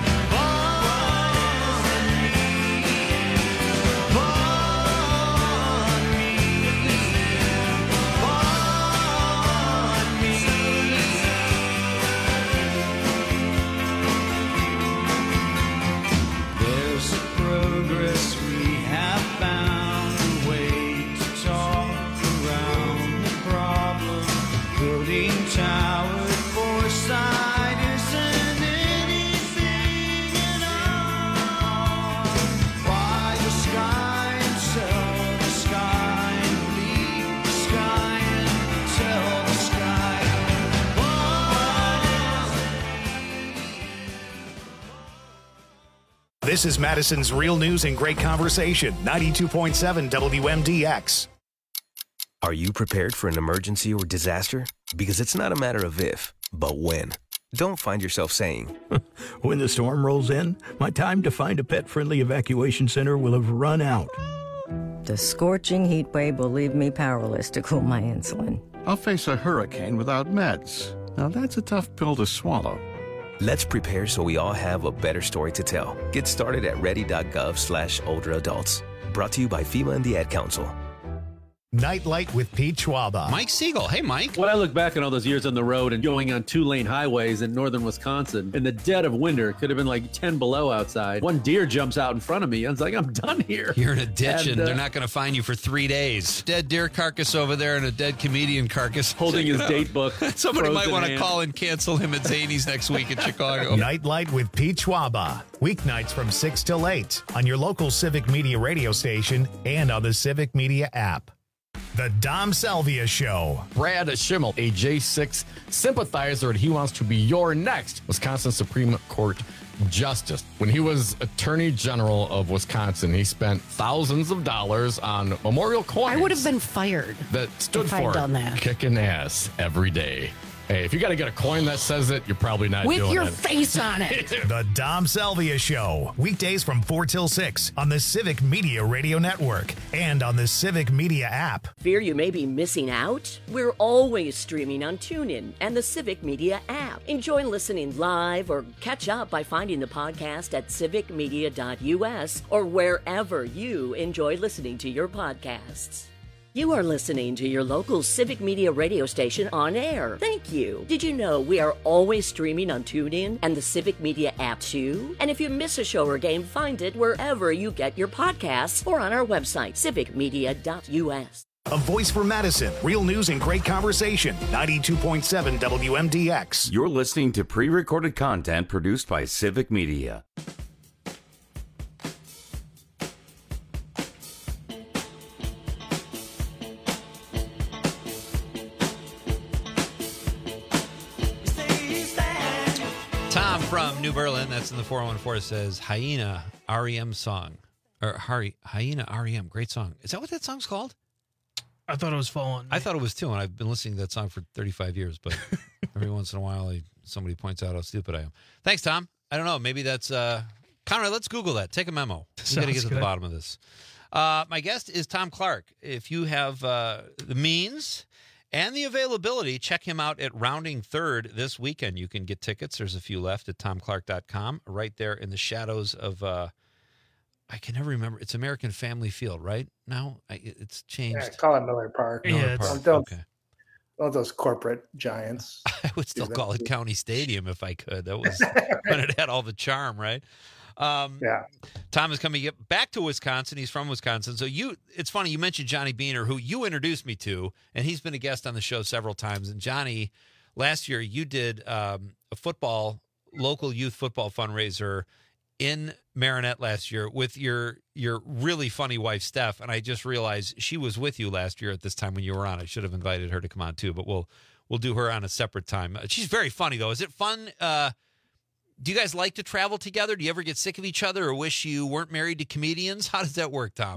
There's a progress we have found, a way to talk around the problem. Building tower foresight isn't anything at all. Buy the sky and sell the sky and leave the sky and tell the sky. This is Madison's Real News and Great Conversation, ninety-two point seven W M D X. Are you prepared for an emergency or disaster? Because it's not a matter of if, but when. don't find yourself saying, when the storm rolls in, my time to find a pet-friendly evacuation center will have run out. The scorching heat wave will leave me powerless to cool my insulin. I'll face a hurricane without meds. Now that's a tough pill to swallow. Let's prepare so we all have a better story to tell. Get started at ready.gov slash older adults. Brought to you by FEMA and the Ad Council. Nightlight with Pete Schwaba. Mike Siegel. Hey, Mike. When I look back on all those years on the road and going on two-lane highways in northern Wisconsin, in the dead of winter, it could have been like ten below outside. One deer jumps out in front of me. I was like, I'm done here. You're in a ditch, and, and uh, they're not going to find you for three days. Dead deer carcass over there and a dead comedian carcass. Holding his date book. Somebody might want to call and cancel him at Zany's next week in Chicago. Nightlight with Pete Schwaba. Weeknights from six till eight on your local Civic Media radio station and on the Civic Media app. The Dom Salvia Show. Brad Schimmel, a J six sympathizer, and he wants to be your next Wisconsin Supreme Court Justice. When he was Attorney General of Wisconsin, he spent thousands of dollars on memorial coins. I would have been fired that stood if for I'd done that. Kicking ass every day. Hey, if you got to get a coin that says it, you're probably not With doing your it. face on it. The Dom Salvia Show. Weekdays from four till six on the Civic Media Radio Network and on the Civic Media app. Fear you may be missing out? We're always streaming on TuneIn and the Civic Media app. Enjoy listening live or catch up by finding the podcast at civic media dot u s or wherever you enjoy listening to your podcasts. You are listening to your local Civic Media radio station on air. Thank you. Did you know we are always streaming on TuneIn and the Civic Media app too? And if you miss a show or game, find it wherever you get your podcasts or on our website, civic media dot u s. A voice for Madison. Real news and great conversation. ninety-two point seven W M D X. You're listening to pre-recorded content produced by Civic Media. Tom from New Berlin, that's in the four one four, says Hyena R E M song. Or Hari, Hyena R E M, great song. Is that what that song's called? I thought it was Fall On Me. I thought it was too, and I've been listening to that song for thirty-five years, but every once in a while I, somebody points out how stupid I am. Thanks, Tom. I don't know, maybe that's... Uh, Conrad, let's Google that. Take a memo. We got to get to good. the bottom of this. Uh, my guest is Tom Clark. If you have uh, the means... and the availability, check him out at Rounding Third this weekend. You can get tickets. There's a few left at tom clark dot com, right there in the shadows of, uh, I can never remember. It's American Family Field, right? Now I, it's changed. Yeah, call it Miller Park. Miller yeah, Park. Don't, Okay. All those corporate giants. I would still call it County Stadium if I could. That was when it had all the charm, right? Um, yeah. Tom is coming back to Wisconsin. He's from Wisconsin. So you, it's funny, you mentioned Johnny Beaner, who you introduced me to, and he's been a guest on the show several times. And Johnny, last year you did um, a football, local youth football fundraiser in Marinette last year with your your really funny wife, Steph. And I just realized she was with you last year at this time when you were on. I should have invited her to come on too, but we'll we'll do her on a separate time. She's very funny, though. Is it fun? Uh, Do you guys like to travel together? Do you ever get sick of each other or wish you weren't married to comedians? How does that work, Tom?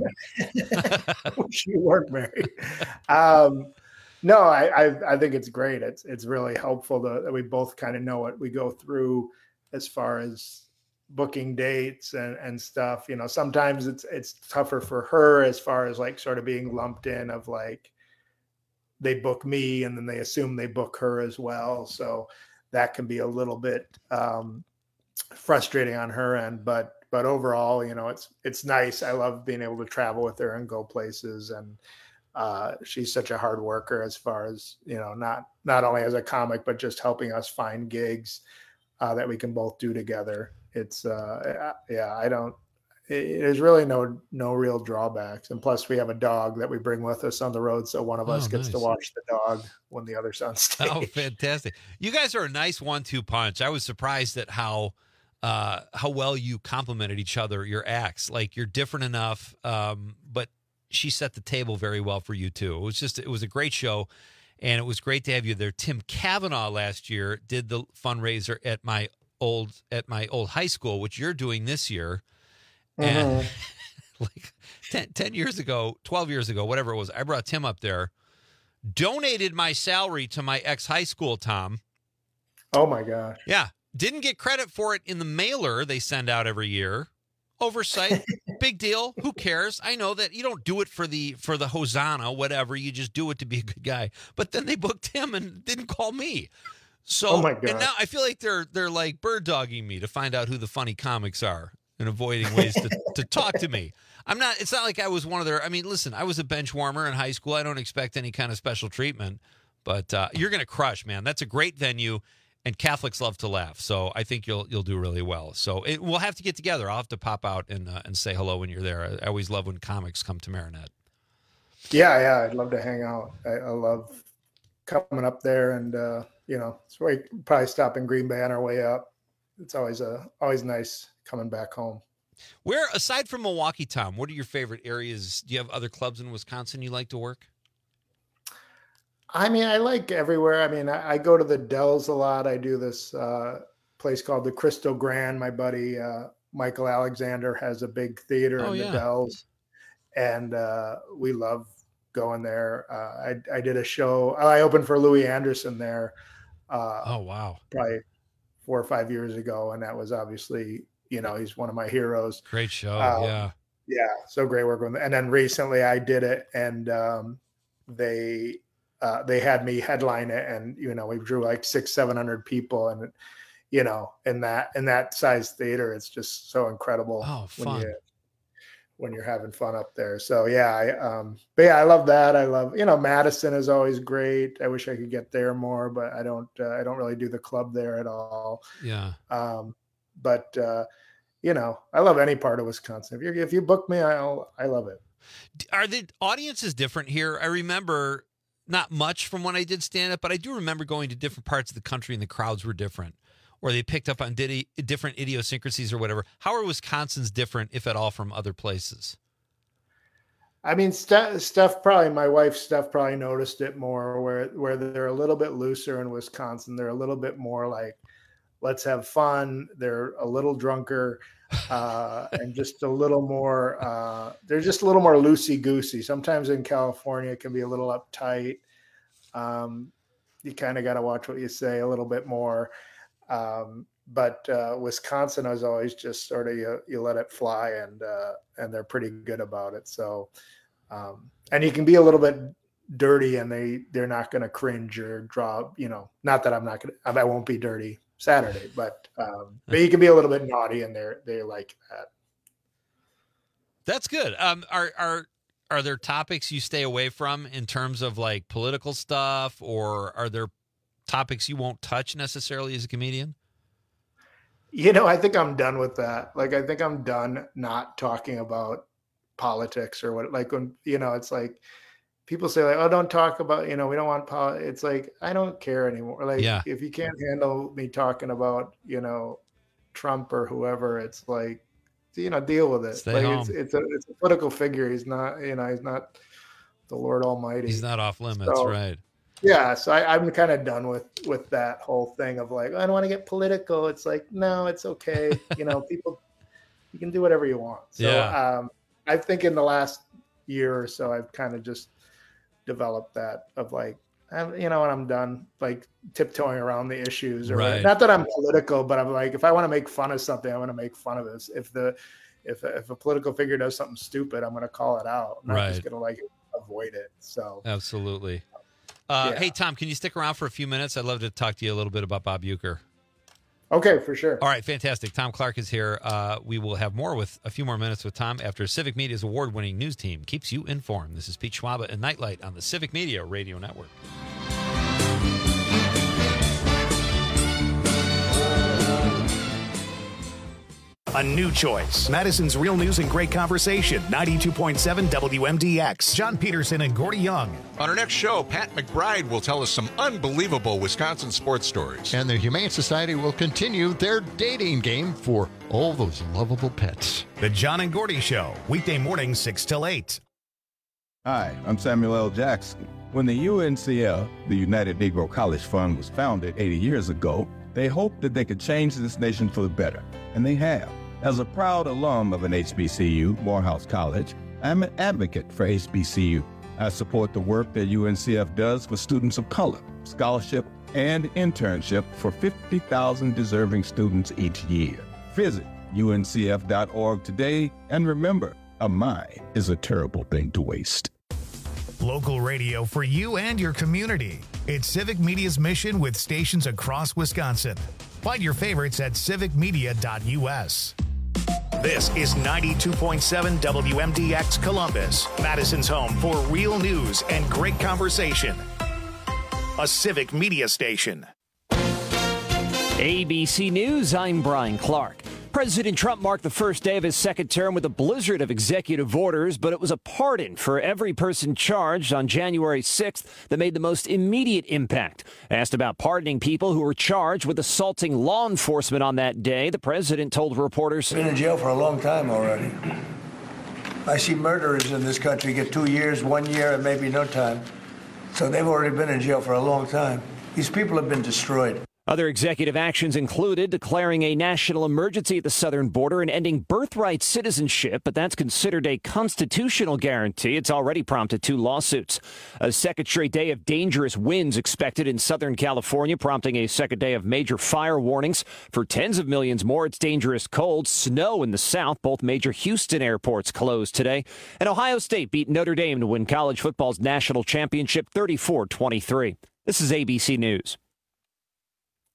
wish you weren't married. Um, no, I, I I think it's great. It's it's really helpful to, that we both kind of know what we go through as far as booking dates and, and stuff. You know, sometimes it's it's tougher for her as far as like sort of being lumped in of like they book me and then they assume they book her as well. So that can be a little bit um, frustrating on her end, but but overall, you know, it's it's nice. I love being able to travel with her and go places, and uh, she's such a hard worker as far as, you know, not not only as a comic but just helping us find gigs uh, that we can both do together. It's uh, yeah, I don't. It, there's really no no real drawbacks, and plus we have a dog that we bring with us on the road, so one of us Oh, gets nice. to watch the dog when the other's on stage. Oh, fantastic. You guys are a nice one two punch. I was surprised at how uh, how well you complemented each other, your acts. Like, you're different enough, um, but she set the table very well for you, too. It was just, it was a great show, and it was great to have you there. Tim Kavanaugh last year did the fundraiser at my old at my old high school, which you're doing this year. And like ten, ten years ago, twelve years ago, whatever it was, I brought Tim up there, donated my salary to my ex-high school, Tom. Oh my gosh. Yeah. Didn't get credit for it in the mailer they send out every year. Oversight, big deal. Who cares? I know that you don't do it for the for the Hosanna, whatever. You just do it to be a good guy. But then they booked him and didn't call me. So oh my God. And now I feel like they're they're like bird dogging me to find out who the funny comics are and avoiding ways to, to talk to me. I'm not. It's not like I was one of their. I mean, listen, I was a bench warmer in high school. I don't expect any kind of special treatment. But uh, you're gonna crush, man. That's a great venue. And Catholics love to laugh, so I think you'll you'll do really well. So it, we'll have to get together. I'll have to pop out and uh, and say hello when you're there. I, I always love when comics come to Marinette. Yeah, yeah, I'd love to hang out. I, I love coming up there, and uh, you know, so we probably stop in Green Bay on our way up. It's always a always nice coming back home. Where, aside from Milwaukee, Tom, what are your favorite areas? Do you have other clubs in Wisconsin you like to work? I mean, I like everywhere. I mean, I, I go to the Dells a lot. I do this uh, place called the Crystal Grand. My buddy uh, Michael Alexander has a big theater oh, in yeah. the Dells, and uh, we love going there. Uh, I, I did a show. I opened for Louis Anderson there. Uh, oh wow! Probably four or five years ago, and that was obviously, you know, he's one of my heroes. Great show. Um, yeah. Yeah. So great work with him. And then recently I did it, and um, they. Uh, they had me headline it, and you know we drew like six, seven hundred people, and you know in that in that size theater, it's just so incredible. Oh, fun. when you when you're having fun up there. So yeah, I um, but yeah, I love that. I love you know Madison is always great. I wish I could get there more, but I don't. Uh, I don't really do the club there at all. Yeah. Um, but uh, you know, I love any part of Wisconsin. If you if you book me, I'll I love it. Are the audiences different here? I remember. Not much from when I did stand up, but I do remember going to different parts of the country and the crowds were different, or they picked up on did- different idiosyncrasies or whatever. How are Wisconsin's different, if at all, from other places? I mean, Steph, Steph probably, my wife Steph probably noticed it more where, where they're a little bit looser in Wisconsin. They're a little bit more like, let's have fun. They're a little drunker uh, and just a little more, uh, they're just a little more loosey-goosey. Sometimes in California, it can be a little uptight. Um, you kind of got to watch what you say a little bit more. Um, but uh, Wisconsin is always just sort of, you, you let it fly, and uh, and they're pretty good about it. So, um, and you can be a little bit dirty, and they, they're not going to cringe or draw, you know, not that I'm not going to, I won't be dirty Saturday, but um, but you can be a little bit naughty, and they're they like that. That's good. Um, are are are there topics you stay away from in terms of like political stuff, or are there topics you won't touch necessarily as a comedian? You know, I think I'm done with that. Like, I think I'm done not talking about politics or what. Like when you know, it's like. People say like, oh, don't talk about, you know, we don't want politics. It's like, I don't care anymore. Like, yeah. if you can't handle me talking about, you know, Trump or whoever, it's like, you know, deal with it. Stay like home. It's, it's a it's a political figure. He's not, you know, he's not the Lord Almighty. He's not off limits, so, right? Yeah. So I, I'm kind of done with with that whole thing of like, I don't want to get political. It's like, no, it's okay. You know, people, you can do whatever you want. So yeah. um, I think in the last year or so, I've kind of just develop that of like, I'm, you know, when I'm done like tiptoeing around the issues or right. not that I'm political, but I'm like, if I want to make fun of something, I want to make fun of this. If the, if, if a political figure does something stupid, I'm going to call it out. I'm not right. just going to like avoid it. So absolutely. Uh, yeah. Hey, Tom, can you stick around for a few minutes? I'd love to talk to you a little bit about Bob Uecker. Okay, for sure. All right, fantastic. Tom Clark is here. Uh, we will have more with a few more minutes with Tom after Civic Media's award-winning news team keeps you informed. This is Pete Schwaba and Nightlight on the Civic Media Radio Network. A new choice. Madison's Real News and Great Conversation. ninety-two point seven W M D X. John Peterson and Gordy Young. On our next show, Pat McBride will tell us some unbelievable Wisconsin sports stories. And the Humane Society will continue their dating game for all those lovable pets. The John and Gordy Show. Weekday mornings, six till eight. Hi, I'm Samuel L. Jackson. When the U N C F, the United Negro College Fund, was founded eighty years ago, they hoped that they could change this nation for the better, and they have. As a proud alum of an H B C U, Morehouse College, I'm an advocate for H B C U. I support the work that U N C F does for students of color, scholarship, and internship for fifty thousand deserving students each year. Visit U N C F dot org today, and remember, a mind is a terrible thing to waste. Local radio for you and your community. It's Civic Media's mission with stations across Wisconsin. Find your favorites at civic media dot U S. This is ninety-two point seven W M D X Columbus, Madison's home for real news and great conversation. A Civic Media station. A B C News, I'm Brian Clark. President Trump marked the first day of his second term with a blizzard of executive orders, but it was a pardon for every person charged on January sixth that made the most immediate impact. Asked about pardoning people who were charged with assaulting law enforcement on that day, the president told reporters, "Been in jail for a long time already. I see murderers in this country get two years, one year, and maybe no time. So they've already been in jail for a long time. These people have been destroyed." Other executive actions included declaring a national emergency at the southern border and ending birthright citizenship, but that's considered a constitutional guarantee. It's already prompted two lawsuits. A second straight day of dangerous winds expected in Southern California, prompting a second day of major fire warnings. For tens of millions more, it's dangerous cold. Snow in the south. Both major Houston airports closed today. And Ohio State beat Notre Dame to win college football's national championship thirty-four twenty-three. This is A B C News.